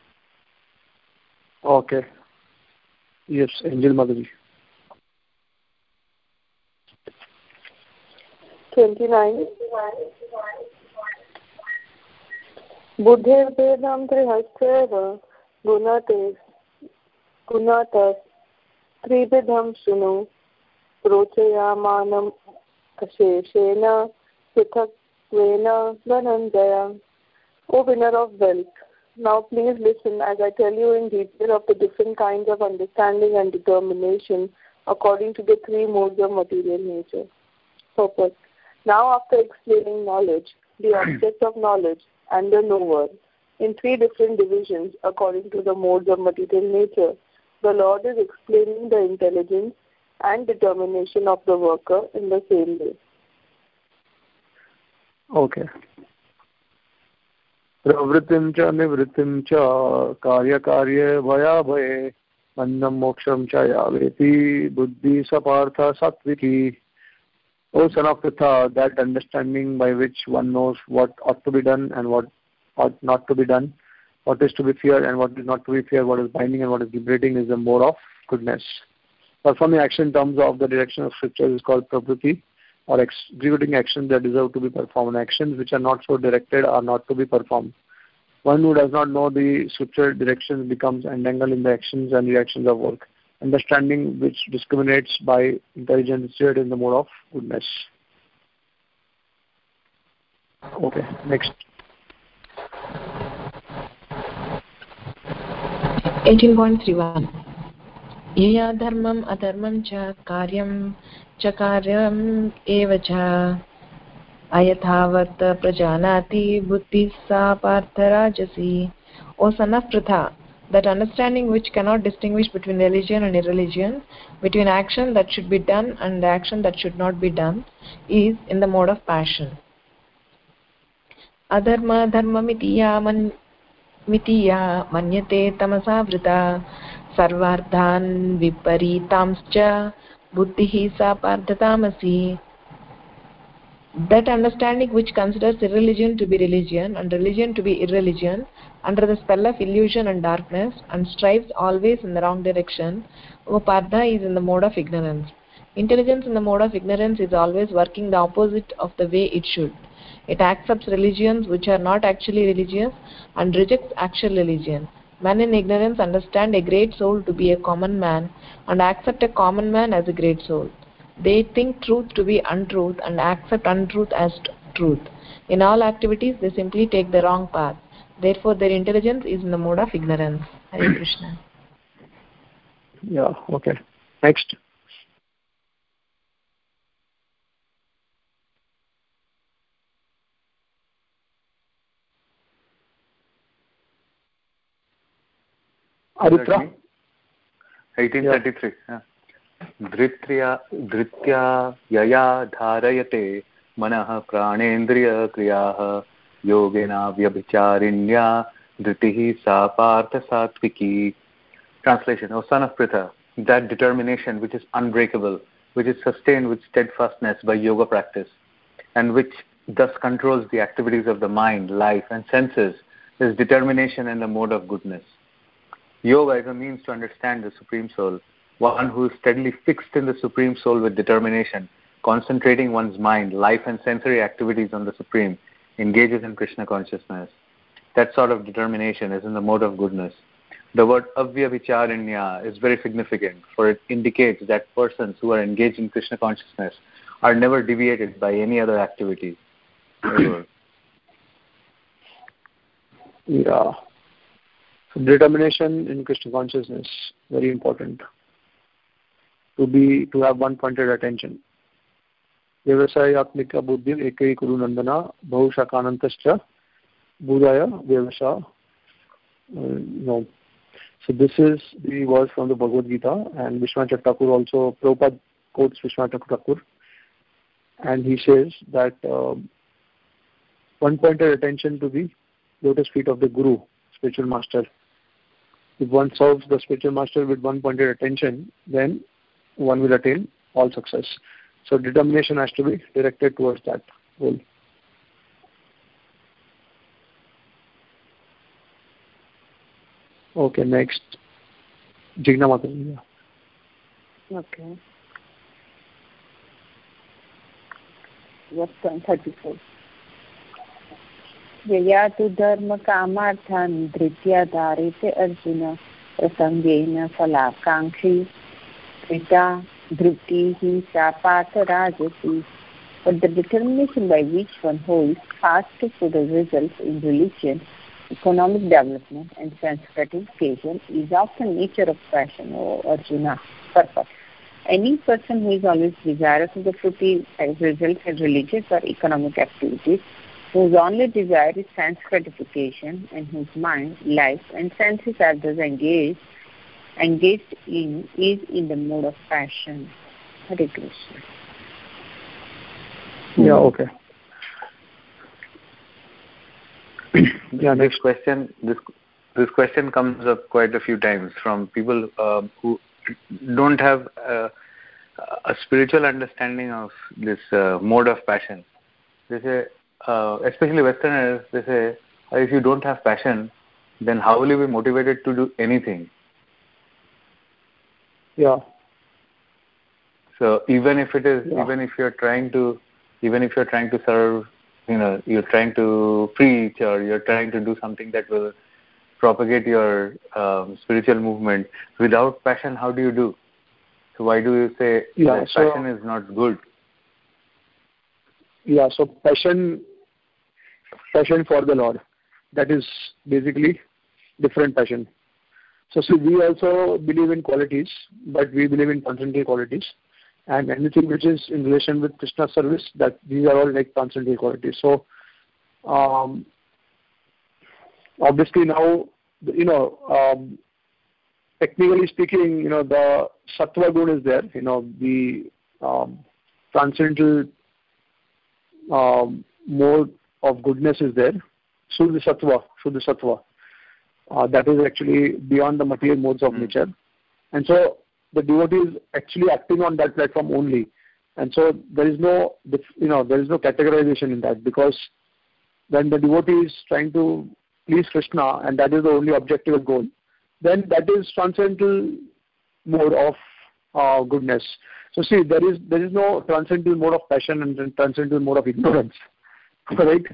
Okay. Yes, Angel Mataji. 29. बुद्धेर्भेदं त्रिहस्तेव गुणते पुनः त्रिविधं शृणु प्रोचयामानम् अशेषेण पृथक्त्वेन Dhananjay. O winner of wealth, now please listen as I tell you in detail of the different kinds of understanding and determination according to the three modes of material nature. Purpose. Now after explaining knowledge, the object of knowledge and the knower in three different divisions according to the modes of material nature, the Lord is explaining the intelligence and determination of the worker in the same way. Okay. प्रवृत्तिं च निवृत्तिं च कार्यकार्ये भयाभये बन्धं मोक्षं च यावेति बुद्धि स पार्थ सात्विकी. O son of Pritha, that understanding by which one knows what ought to be done and what ought not to be done, what is to be feared and what is not to be feared, what is binding and what is liberating, is the mode of goodness. Performing action in terms of the direction of scripture is called pravritti, or executing actions that deserve to be performed. Actions which are not so directed are not to be performed. One who does not know the scripture directions becomes entangled in the actions and reactions of work. Understanding which discriminates by intelligence is steered in the mode of goodness. Okay, next. 18.31 यया धर्मम् अधर्मं च कार्यं एव च अयथावत् प्रजानाति बुद्धिः सा पार्थ राजसी. O son of Pritha, that understanding which cannot distinguish between religion and irreligion, between action that should be done and action that should not be done, is in the mode of passion. Adharma dharmamiti ya manyate tamasa vrita sarvardhan viparitamscha buddhihi sa pardhatamasi. That understanding which considers irreligion to be religion and religion to be irreligion under the spell of illusion and darkness and strives always in the wrong direction, O Partha, is in the mode of ignorance. Intelligence in the mode of ignorance is always working the opposite of the way it should. It accepts religions which are not actually religious and rejects actual religion. Men in ignorance understand a great soul to be a common man and accept a common man as a great soul. They think truth to be untruth and accept untruth as truth. In all activities, they simply take the wrong path. Therefore, their intelligence is in the mode of ignorance. Hare Krishna. Yeah, okay. Next. Aritra? 1833. Yeah. धृत्या यया धारयते मनः प्राणेन्द्रिय क्रियाः योगेनाव्यभिचारिण्या धृतिः सा पार्थ सात्विकी. Translation: O son of Pritha, that determination which is unbreakable, which is sustained with steadfastness by yoga practice, and which thus controls the activities of the mind, life and senses, is determination in the mode of goodness. Yoga is a means to understand the Supreme Soul. One who is steadily fixed in the Supreme Soul with determination, concentrating one's mind, life and sensory activities on the Supreme, engages in Krishna consciousness. That sort of determination is in the mode of goodness. The word avyavicharanya is very significant, for it indicates that persons who are engaged in Krishna consciousness are never deviated by any other activity. Yeah. So determination in Krishna consciousness, very important. To have one-pointed attention. Vyavasayatmika buddhir ekai kuru nandana bahushakanantascha budaya vyavasa. No. So this is the verse from the Bhagavad Gita, and Vishwanath Thakur also, Prabhupada quotes Vishwanath Thakur, and he says that one-pointed attention to the lotus feet of the Guru, spiritual master. If one serves the spiritual master with one-pointed attention, then one will attain all success. So determination has to be directed towards that goal. Okay, next. Jigna Mataji. Okay. Yes, 34. यया तु धर्म कामार्थान् धृत्या धारयते Arjun prasangena phalakankshi krita dhruti hinsa patha rajati. But the determination by which one holds fast to the results in religion, economic development and sense gratification is of the nature of passion, O Arjuna. Purpose. Any person who is always desirous of the fruity results in religious or economic activities, whose only desire is sense gratification, and whose mind, life and senses are thus engaged in, is in the mode of passion. Hare Krishna. Yeah, okay. Yeah, next question. This question comes up quite a few times from people who don't have a spiritual understanding of this mode of passion. They say, especially Westerners, they say, if you don't have passion, then how will you be motivated to do anything? Yeah. So even if you're trying to serve, you're trying to preach, or you're trying to do something that will propagate your spiritual movement, without passion, how do you do? So why do you say that passion is not good? Yeah, so passion for the Lord, that is basically different passion. So see, we also believe in qualities, but we believe in transcendental qualities. And anything which is in relation with Krishna service, that these are all like transcendental qualities. So, obviously now, technically speaking, the sattva gun is there. The transcendental mode of goodness is there. Shuddha sattva. That is actually beyond the material modes of nature. And so the devotee is actually acting on that platform only. And so there is no categorization in that, because when the devotee is trying to please Krishna and that is the only objective and goal, then that is transcendental mode of goodness. So see, there is no transcendental mode of passion and transcendental mode of ignorance, right?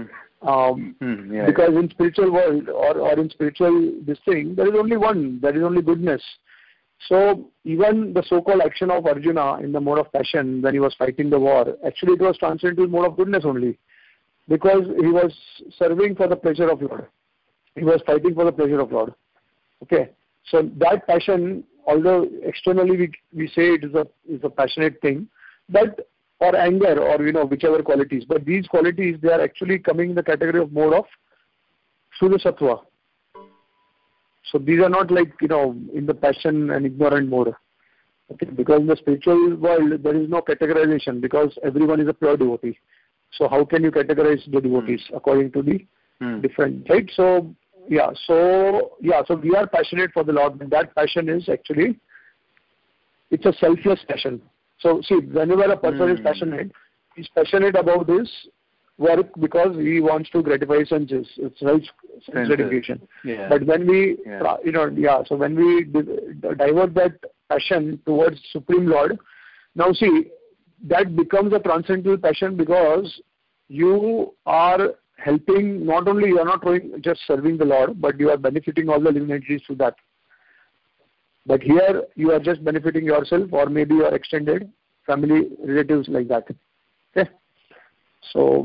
Because in spiritual world or in spiritual this thing, there is only one, there is only goodness. So even the so-called action of Arjuna in the mode of passion when he was fighting the war, actually it was transcendental mode of goodness only, because he was serving for the pleasure of Lord. He was fighting for the pleasure of Lord. Okay, so that passion, although externally we say it is a passionate thing, but or anger or whichever qualities, but these qualities, they are actually coming in the category of mode of Shuddha Sattva. So these are not like in the passion and ignorant mode. Okay, because in the spiritual world there is no categorization, because everyone is a pure devotee. So how can you categorize the devotees according to the different, right? So we are passionate for the Lord. That passion is actually, it's a selfless passion. So see, whenever a person is passionate, he's passionate about his work because he wants to gratify senses. It's sense gratification. Yeah. But when we, so when we divert that passion towards Supreme Lord, now see, that becomes a transcendental passion, because you are helping, not only you are not just serving the Lord, but you are benefiting all the living entities through that. But here you are just benefiting yourself, or maybe your extended family relatives, like that. Okay, so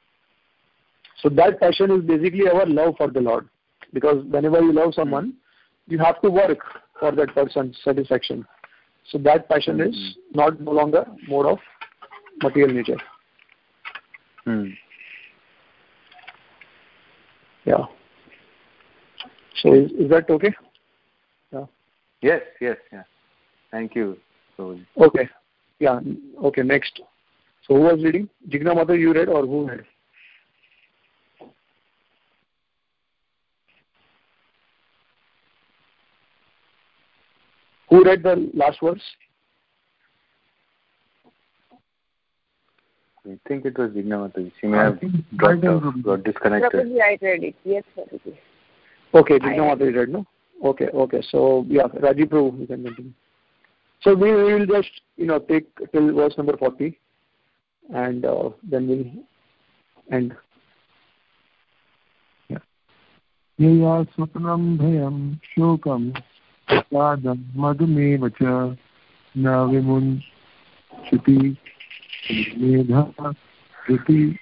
that passion is basically our love for the Lord, because whenever you love someone, you have to work for that person's satisfaction. So that passion is no longer mode of material nature. Yeah. So is that okay? Yeah. Yes. Yeah. Thank you. Okay. Yeah. Okay. Next. So who was reading? Jigna Mata, you read, or who read? Who read the last verse? I think it was Jigna Mata. She may have dropped off, got disconnected. Probably I read it. Yes, sir. Okay, Jigna Mata read, no? Okay. So yeah, Rajiv Prabhu, you can continue. So we will just take till verse number 40, and then we'll end. Yeah. Yaya Swapnam Bhayam Shokam Sadam Madhumev Cha Na Vimunchiti Medha Riti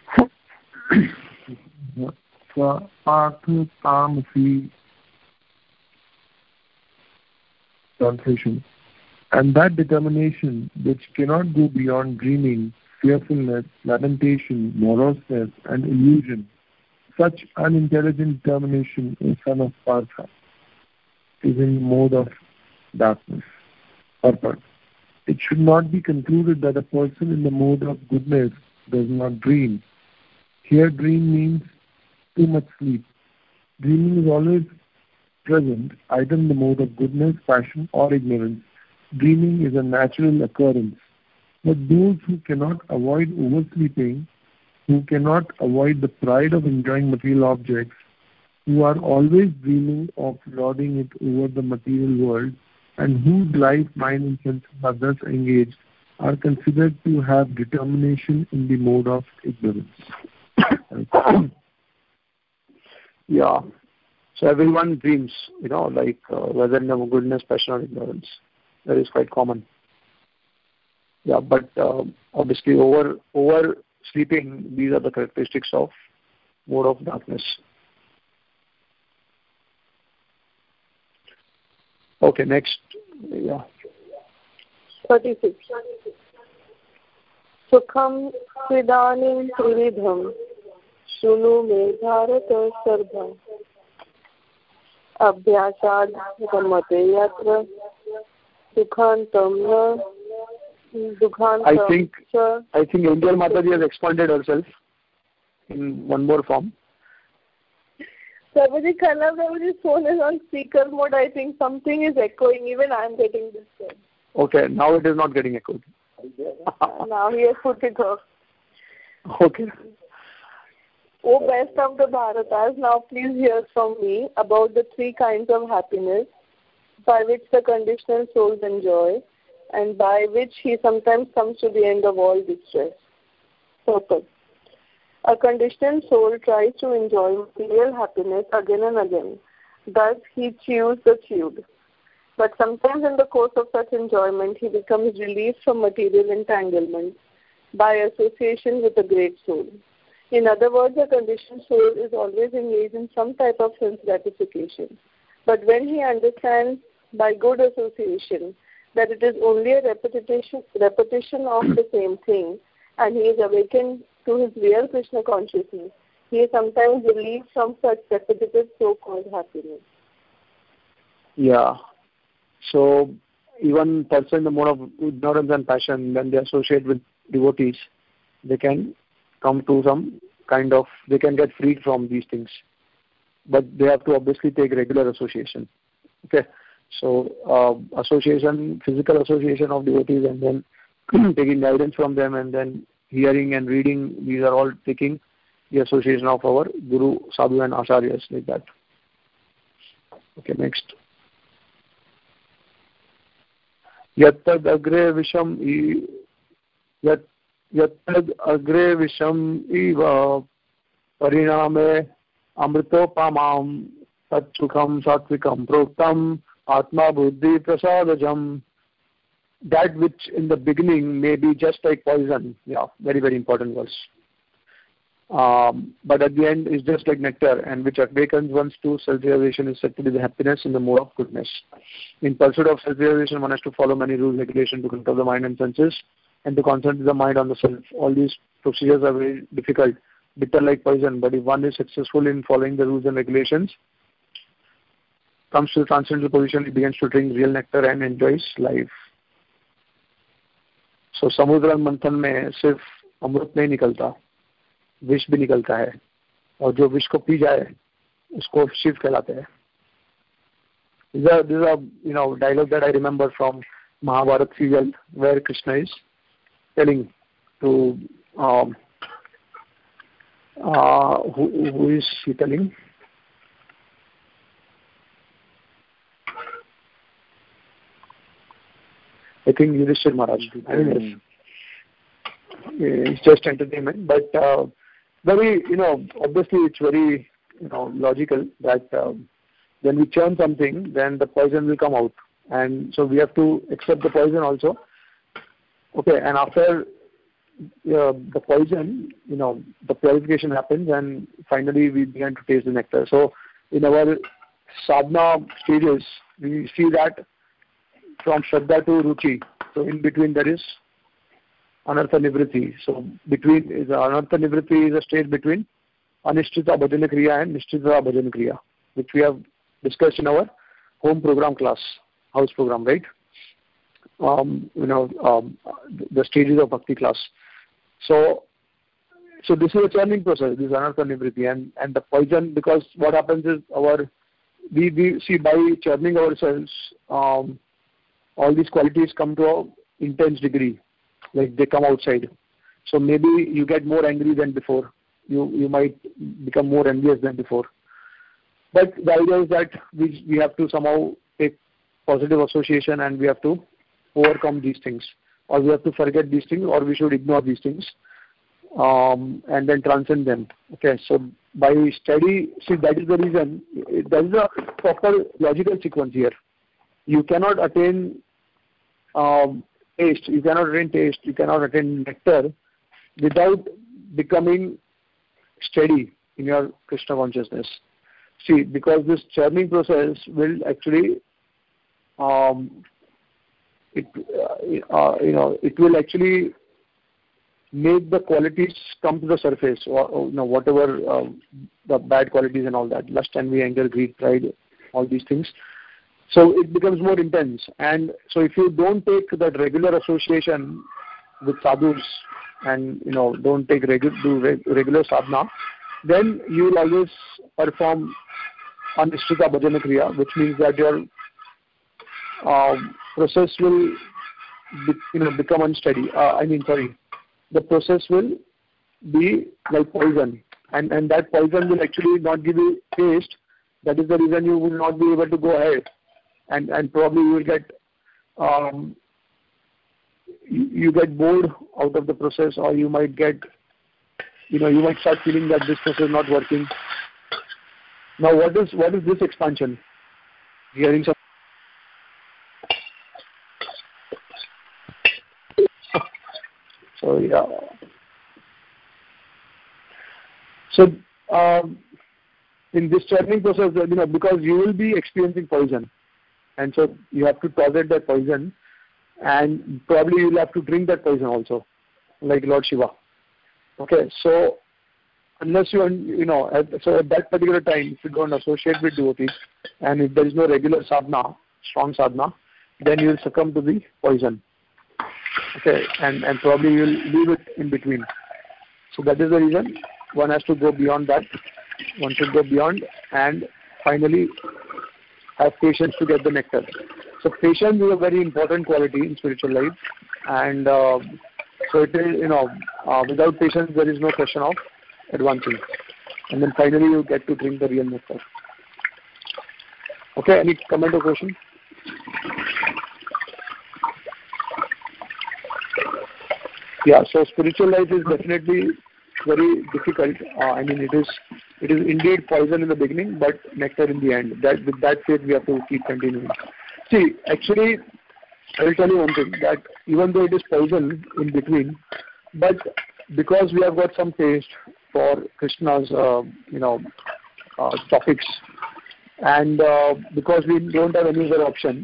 Partha Tamasi. Translation. And that determination which cannot go beyond dreaming, fearfulness, lamentation, moroseness, and illusion, such unintelligent determination, O son of Partha, is in mode of darkness. Purport. It should not be concluded that a person in the mode of goodness does not dream. Here dream means too much sleep. Dreaming is always present, either in the mode of goodness, passion, or ignorance. Dreaming is a natural occurrence. But those who cannot avoid oversleeping, who cannot avoid the pride of enjoying material objects, who are always dreaming of lording it over the material world, and whose life, mind, and senses are thus engaged, are considered to have determination in the mode of ignorance. Yeah. So everyone dreams, like whether in the goodness, passion, or ignorance. That is quite common. Yeah, but obviously over sleeping, these are the characteristics of mode of darkness. Okay, next. Yeah. 36. Sukham Svidanim Trividham Shunu Me Bharata Sarbha Abhyasad Gamate Yatra Dukhantam I think Angel Mataji has expanded herself in one more form. Prabhuji, Khanna Prabhuji's phone is on speaker mode. I think something is echoing. Even I am getting this phone. Okay, now it is not getting echoed. Now he has put it off. Okay. O best of the Bharatas, now please hear from me about the three kinds of happiness by which the conditional souls enjoy and by which he sometimes comes to the end of all distress. Purpose. A conditioned soul tries to enjoy material happiness again and again. Thus, he chews the chewed. But sometimes in the course of such enjoyment, he becomes released from material entanglement by association with a great soul. In other words, a conditioned soul is always engaged in some type of sense gratification. But when he understands by good association that it is only a repetition of the same thing, and he is awakened to his real Krishna consciousness, he is sometimes relieved from such repetitive so-called happiness. Yeah. So even person in the mode of ignorance and passion, when they associate with devotees, they can come to some kind of, they can get freed from these things. But they have to obviously take regular association. Okay. So association, physical association of devotees, and then taking guidance from them, and then hearing and reading, these are all taking the association of our Guru, Sadhu and Acharyas, like that. Okay, next. Yattad agre visham iva pariname amritopamam tatsukham satvikam proktam atma buddhi prasadajam. That which in the beginning may be just like poison. Yeah, very, very important verse. But at the end is just like nectar, and which awakens one's to self-realization is said to be the happiness in the mode of goodness. In pursuit of self-realization, one has to follow many rules, regulations to control the mind and senses, and to concentrate the mind on the self. All these procedures are very difficult, bitter like poison, but if one is successful in following the rules and regulations, comes to the transcendental position, he begins to drink real nectar and enjoys life. So समुद्र मंथन में सिर्फ अमृत नहीं निकलता, विष भी निकलता है, और जो विष को पी जाए उसको शिव कहलाते हैं. These are dialogue that I remember from Mahabharata serial, where Krishna is telling to who is he telling? I think Yudhishthira Maharaj. Anyways, it's just entertainment, but very, obviously it's very logical that when we churn something, then the poison will come out, and so we have to accept the poison also. Okay, and after the poison, the purification happens, and finally we begin to taste the nectar. So in our sadhana stages, we see that from Shraddha to Ruchi. So in between there is Anartha Nivritti. So Anartha Nivritti is a stage between Anishtita Bhajana Kriya and Nishtita Bhajana Kriya, which we have discussed in our home program class, house program, right? The stages of bhakti class. So this is a churning process, this Anartha Nivritti, and the poison, because what happens is we see by churning ourselves, all these qualities come to an intense degree, like they come outside. So maybe you get more angry than before. You might become more envious than before. But the idea is that we have to somehow take positive association, and we have to overcome these things, or we have to forget these things, or we should ignore these things, and then transcend them. Okay, so by study, see, that is the reason, there is a proper logical sequence here. You cannot attain taste, you cannot attain nectar without becoming steady in your Krishna consciousness. See, because this churning process will actually, it will actually make the qualities come to the surface, or whatever the bad qualities and all that, lust, envy, anger, greed, pride, all these things. So it becomes more intense. And so if you don't take that regular association with sadhus, and don't take regular sadhana, then you will always perform Anishtita Bhajana Kriya, which means that your process will become unsteady. The process will be like poison, and that poison will actually not give you taste. That is the reason you will not be able to go ahead, and probably you will get you get bored out of the process, or you might get you might start feeling that this process is not working. Now, what is this expansion? Hearing some. So yeah. So in this churning process, because you will be experiencing poison, and so you have to tolerate that poison, and probably you will have to drink that poison also, like Lord Shiva. Okay, so unless so at that particular time, if you don't associate with devotees, and if there is no regular sadhana, strong sadhana, then you will succumb to the poison. Okay, and probably you will leave it in between. So that is the reason one has to go beyond that. One should go beyond and finally have patience to get the nectar. So patience is a very important quality in spiritual life, and so it is, without patience there is no question of advancing. And then finally you get to drink the real nectar. Okay, any comment or question? Yeah, so spiritual life is definitely very difficult. It is indeed poison in the beginning, but nectar in the end. That with that faith we have to keep continuing. See, actually, I will tell you one thing, that even though it is poison in between, but because we have got some taste for Krishna's topics, and because we don't have any other option,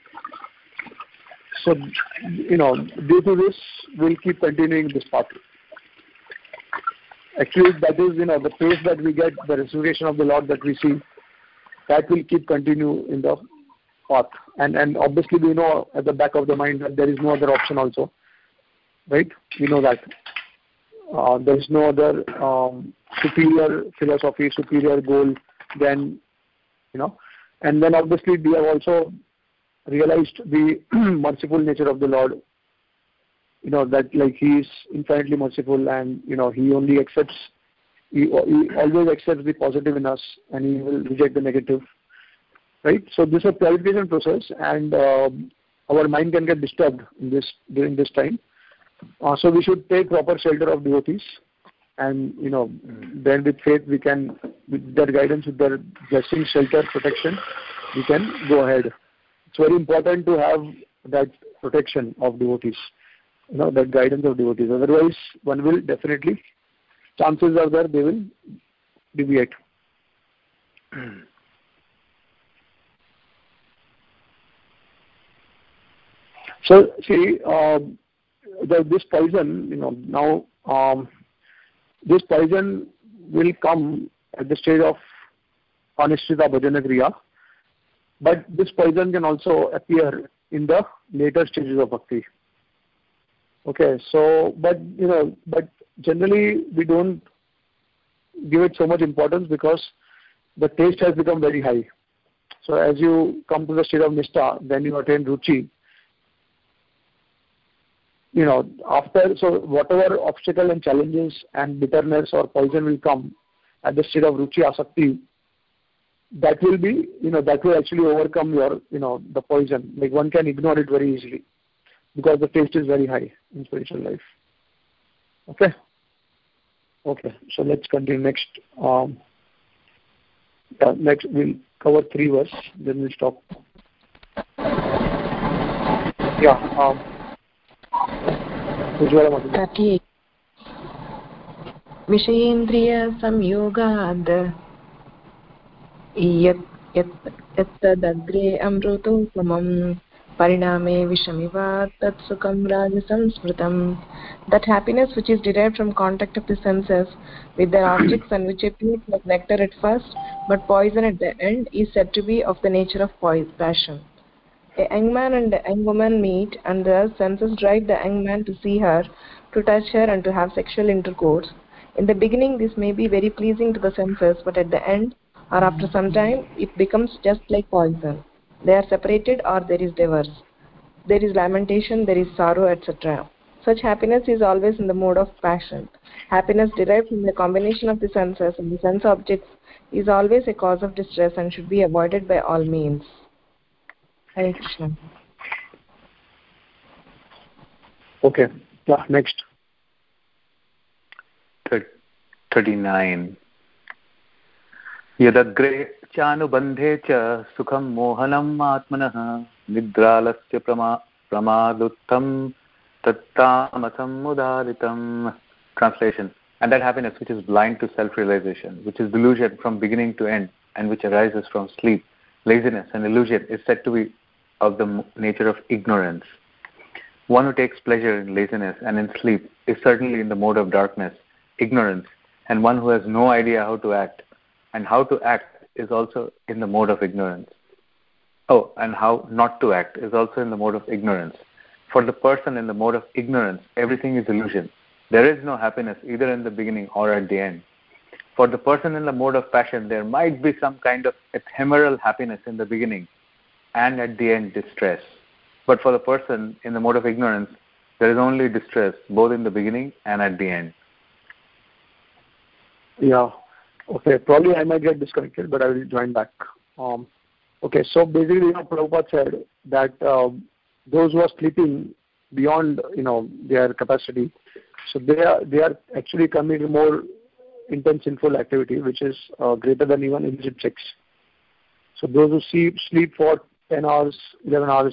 so due to this we'll keep continuing this path. Actually, that is the pace that we get, the resurrection of the Lord that we see, that will keep continue in the path. And obviously we know at the back of the mind that there is no other option also, right? We know that there is no other superior philosophy, superior goal than and then obviously we have also realized the merciful nature of the Lord, that like He is infinitely merciful, and He only accepts, He always accepts the positive in us, and He will reject the negative, right? So this is a purification process, and our mind can get disturbed during this time. So we should take proper shelter of devotees, and then with faith we can, with their guidance, with their blessing, shelter, protection, we can go ahead. It's very important to have that protection of devotees, that guidance of devotees. Otherwise, one will definitely, chances are there they will deviate. So see, this poison, now this poison will come at the stage of Anishtita Bhajana Kriya, but this poison can also appear in the later stages of bhakti. Okay, so but generally we don't give it so much importance because the taste has become very high. So as you come to the state of Nishtha, then you attain Ruchi. So whatever obstacle and challenges and bitterness or poison will come at the state of Ruchi Asakti, that will be, that will actually overcome your, the poison. Like one can ignore it very easily because the taste is very high in spiritual life. Okay. So let's continue next. Next we'll cover 3 verses, then we'll stop. विषयेन्द्रिय संयोगाद् यत्तदग्रे अमृतोपमं pariname vishamivat tatsukam rajasam smritam. That happiness which is derived from contact of the senses with their objects and which appears like nectar at first but poison at the end is said to be of the nature of passion. A young man and a young woman meet, and the senses drive the young man to see her, to touch her, and to have sexual intercourse. In the beginning this may be very pleasing to the senses, but at the end or after some time it becomes just like poison. They are separated or there is divorce. There is lamentation, there is sorrow, etc. Such happiness is always in the mode of passion. Happiness derived from the combination of the senses and the sense objects is always a cause of distress and should be avoided by all means. Hare Krishna. Okay. Yeah, next. 39. Yadagre chanubandhe cha sukham mohanam atmanah nidralasya pramaduttam tattamasam mudaritam. Translation. And that happiness which is blind to self-realization, which is delusion from beginning to end, and which arises from sleep, laziness and illusion, is said to be of the nature of ignorance. One who takes pleasure in laziness and in sleep is certainly in the mode of darkness, ignorance, and one who has no idea how to act, and how to act is also in the mode of ignorance. Oh, and how not to act is also in the mode of ignorance. For the person in the mode of ignorance, everything is illusion. There is no happiness either in the beginning or at the end. For the person in the mode of passion, there might be some kind of ephemeral happiness in the beginning and at the end distress. But for the person in the mode of ignorance, there is only distress both in the beginning and at the end. Yeah. Okay. Probably I might get disconnected, but I will join back. Okay. So basically, Prabhupada said that those who are sleeping beyond, their capacity, so they are actually committing more intense sinful activity, which is greater than even illicit sex. So those who sleep for 10 hours, 11 hours.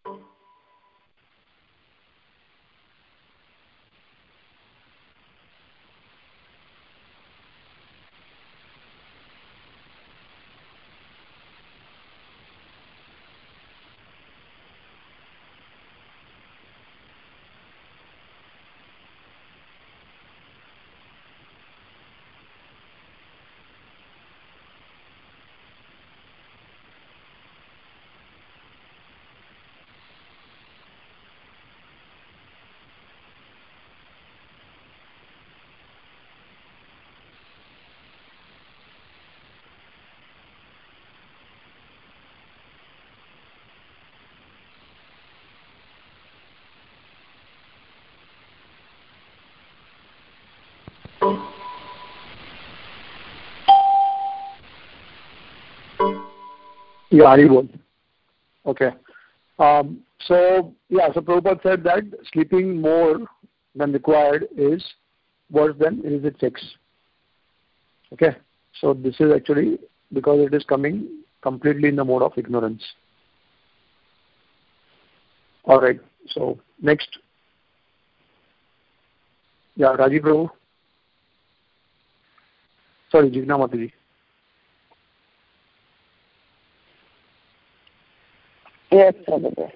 Yeah, Haribol. Okay. So Prabhupada said that sleeping more than required is worse than illicit sex. Okay, so this is actually because it is coming completely in the mode of ignorance. All right, so next. Yeah, Rajiv Prabhu. Sorry, Jigna Mataji. Yes, Prabhupada.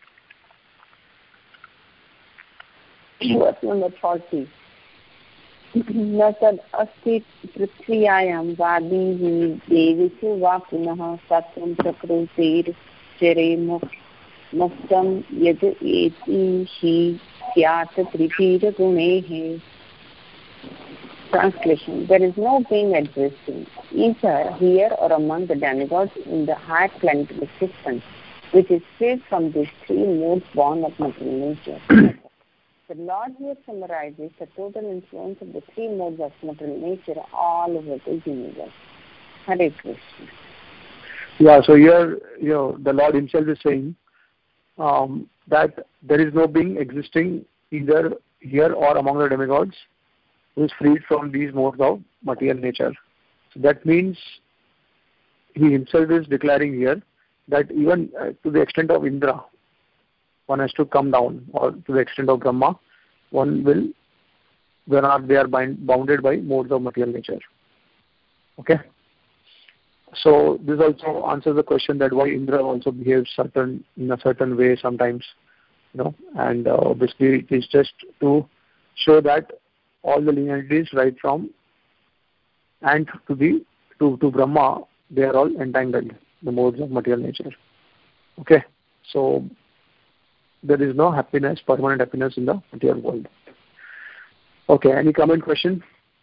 Verse number 40. न तद् अस्ति पृथ्व्यायां वादीः देवीषु वा पुनः सत्त्वं प्रकृतिर्चरे मुक्तं यद् एति हि स्यात् त्रिपीडगुणैः. Translation: There is no being existing, either here or among the demigods in the high planetary existence, which is free from these three modes born of material nature. The Lord here summarizes the total influence of the three modes of material nature all over the universe. Hare Krishna. Yeah, so here, the Lord himself is saying that there is no being existing either here or among the demigods who is freed from these modes of material nature. So that means he himself is declaring here that even to the extent of Indra, one has to come down, or to the extent of Brahma, one will, when they are bounded by modes of material nature. Okay? So this also answers the question that why Indra also behaves in a certain way sometimes, and obviously it is just to show that all the lineages right from Ant to Brahma, they are all entangled, the modes of material nature. Okay, so there is no happiness, permanent happiness in the material world. Okay, any comment, question?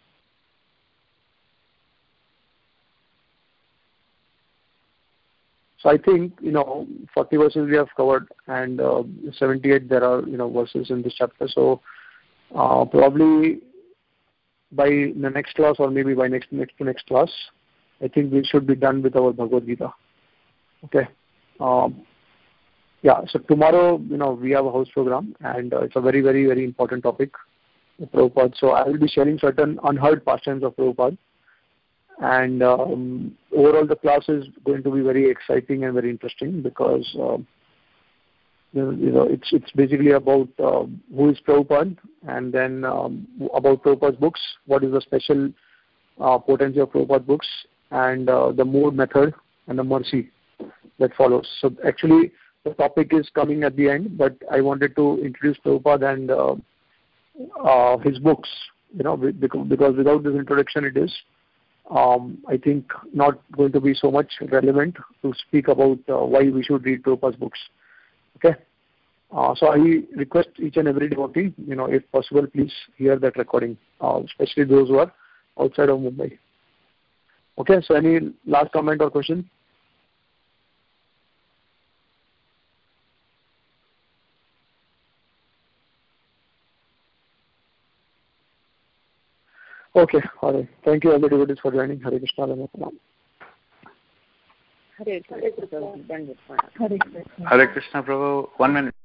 So I think 40 verses we have covered, and 78 there are verses in this chapter. So probably by the next class, or maybe by next class, I think we should be done with our Bhagavad Gita. Okay. Yeah. So tomorrow, we have a house program, and it's a very, very, very important topic, Prabhupada. So I will be sharing certain unheard pastimes of Prabhupada, and overall the class is going to be very exciting and very interesting because it's basically about who is Prabhupada, and then about Prabhupada's books, what is the special potency of Prabhupada books, and the mode, method, and the mercy that follows. So actually the topic is coming at the end, but I wanted to introduce Prabhupada and his books, because without this introduction it is I think not going to be so much relevant to speak about why we should read Prabhupada's books. Okay, so I request each and every devotee, if possible, please hear that recording, especially those who are outside of Mumbai. Okay, so any last comment or question? Okay, all right. Thank you all the devotees for joining. Hare Krishna. Hare Krishna. Hare Krishna, Prabhu. 1 minute.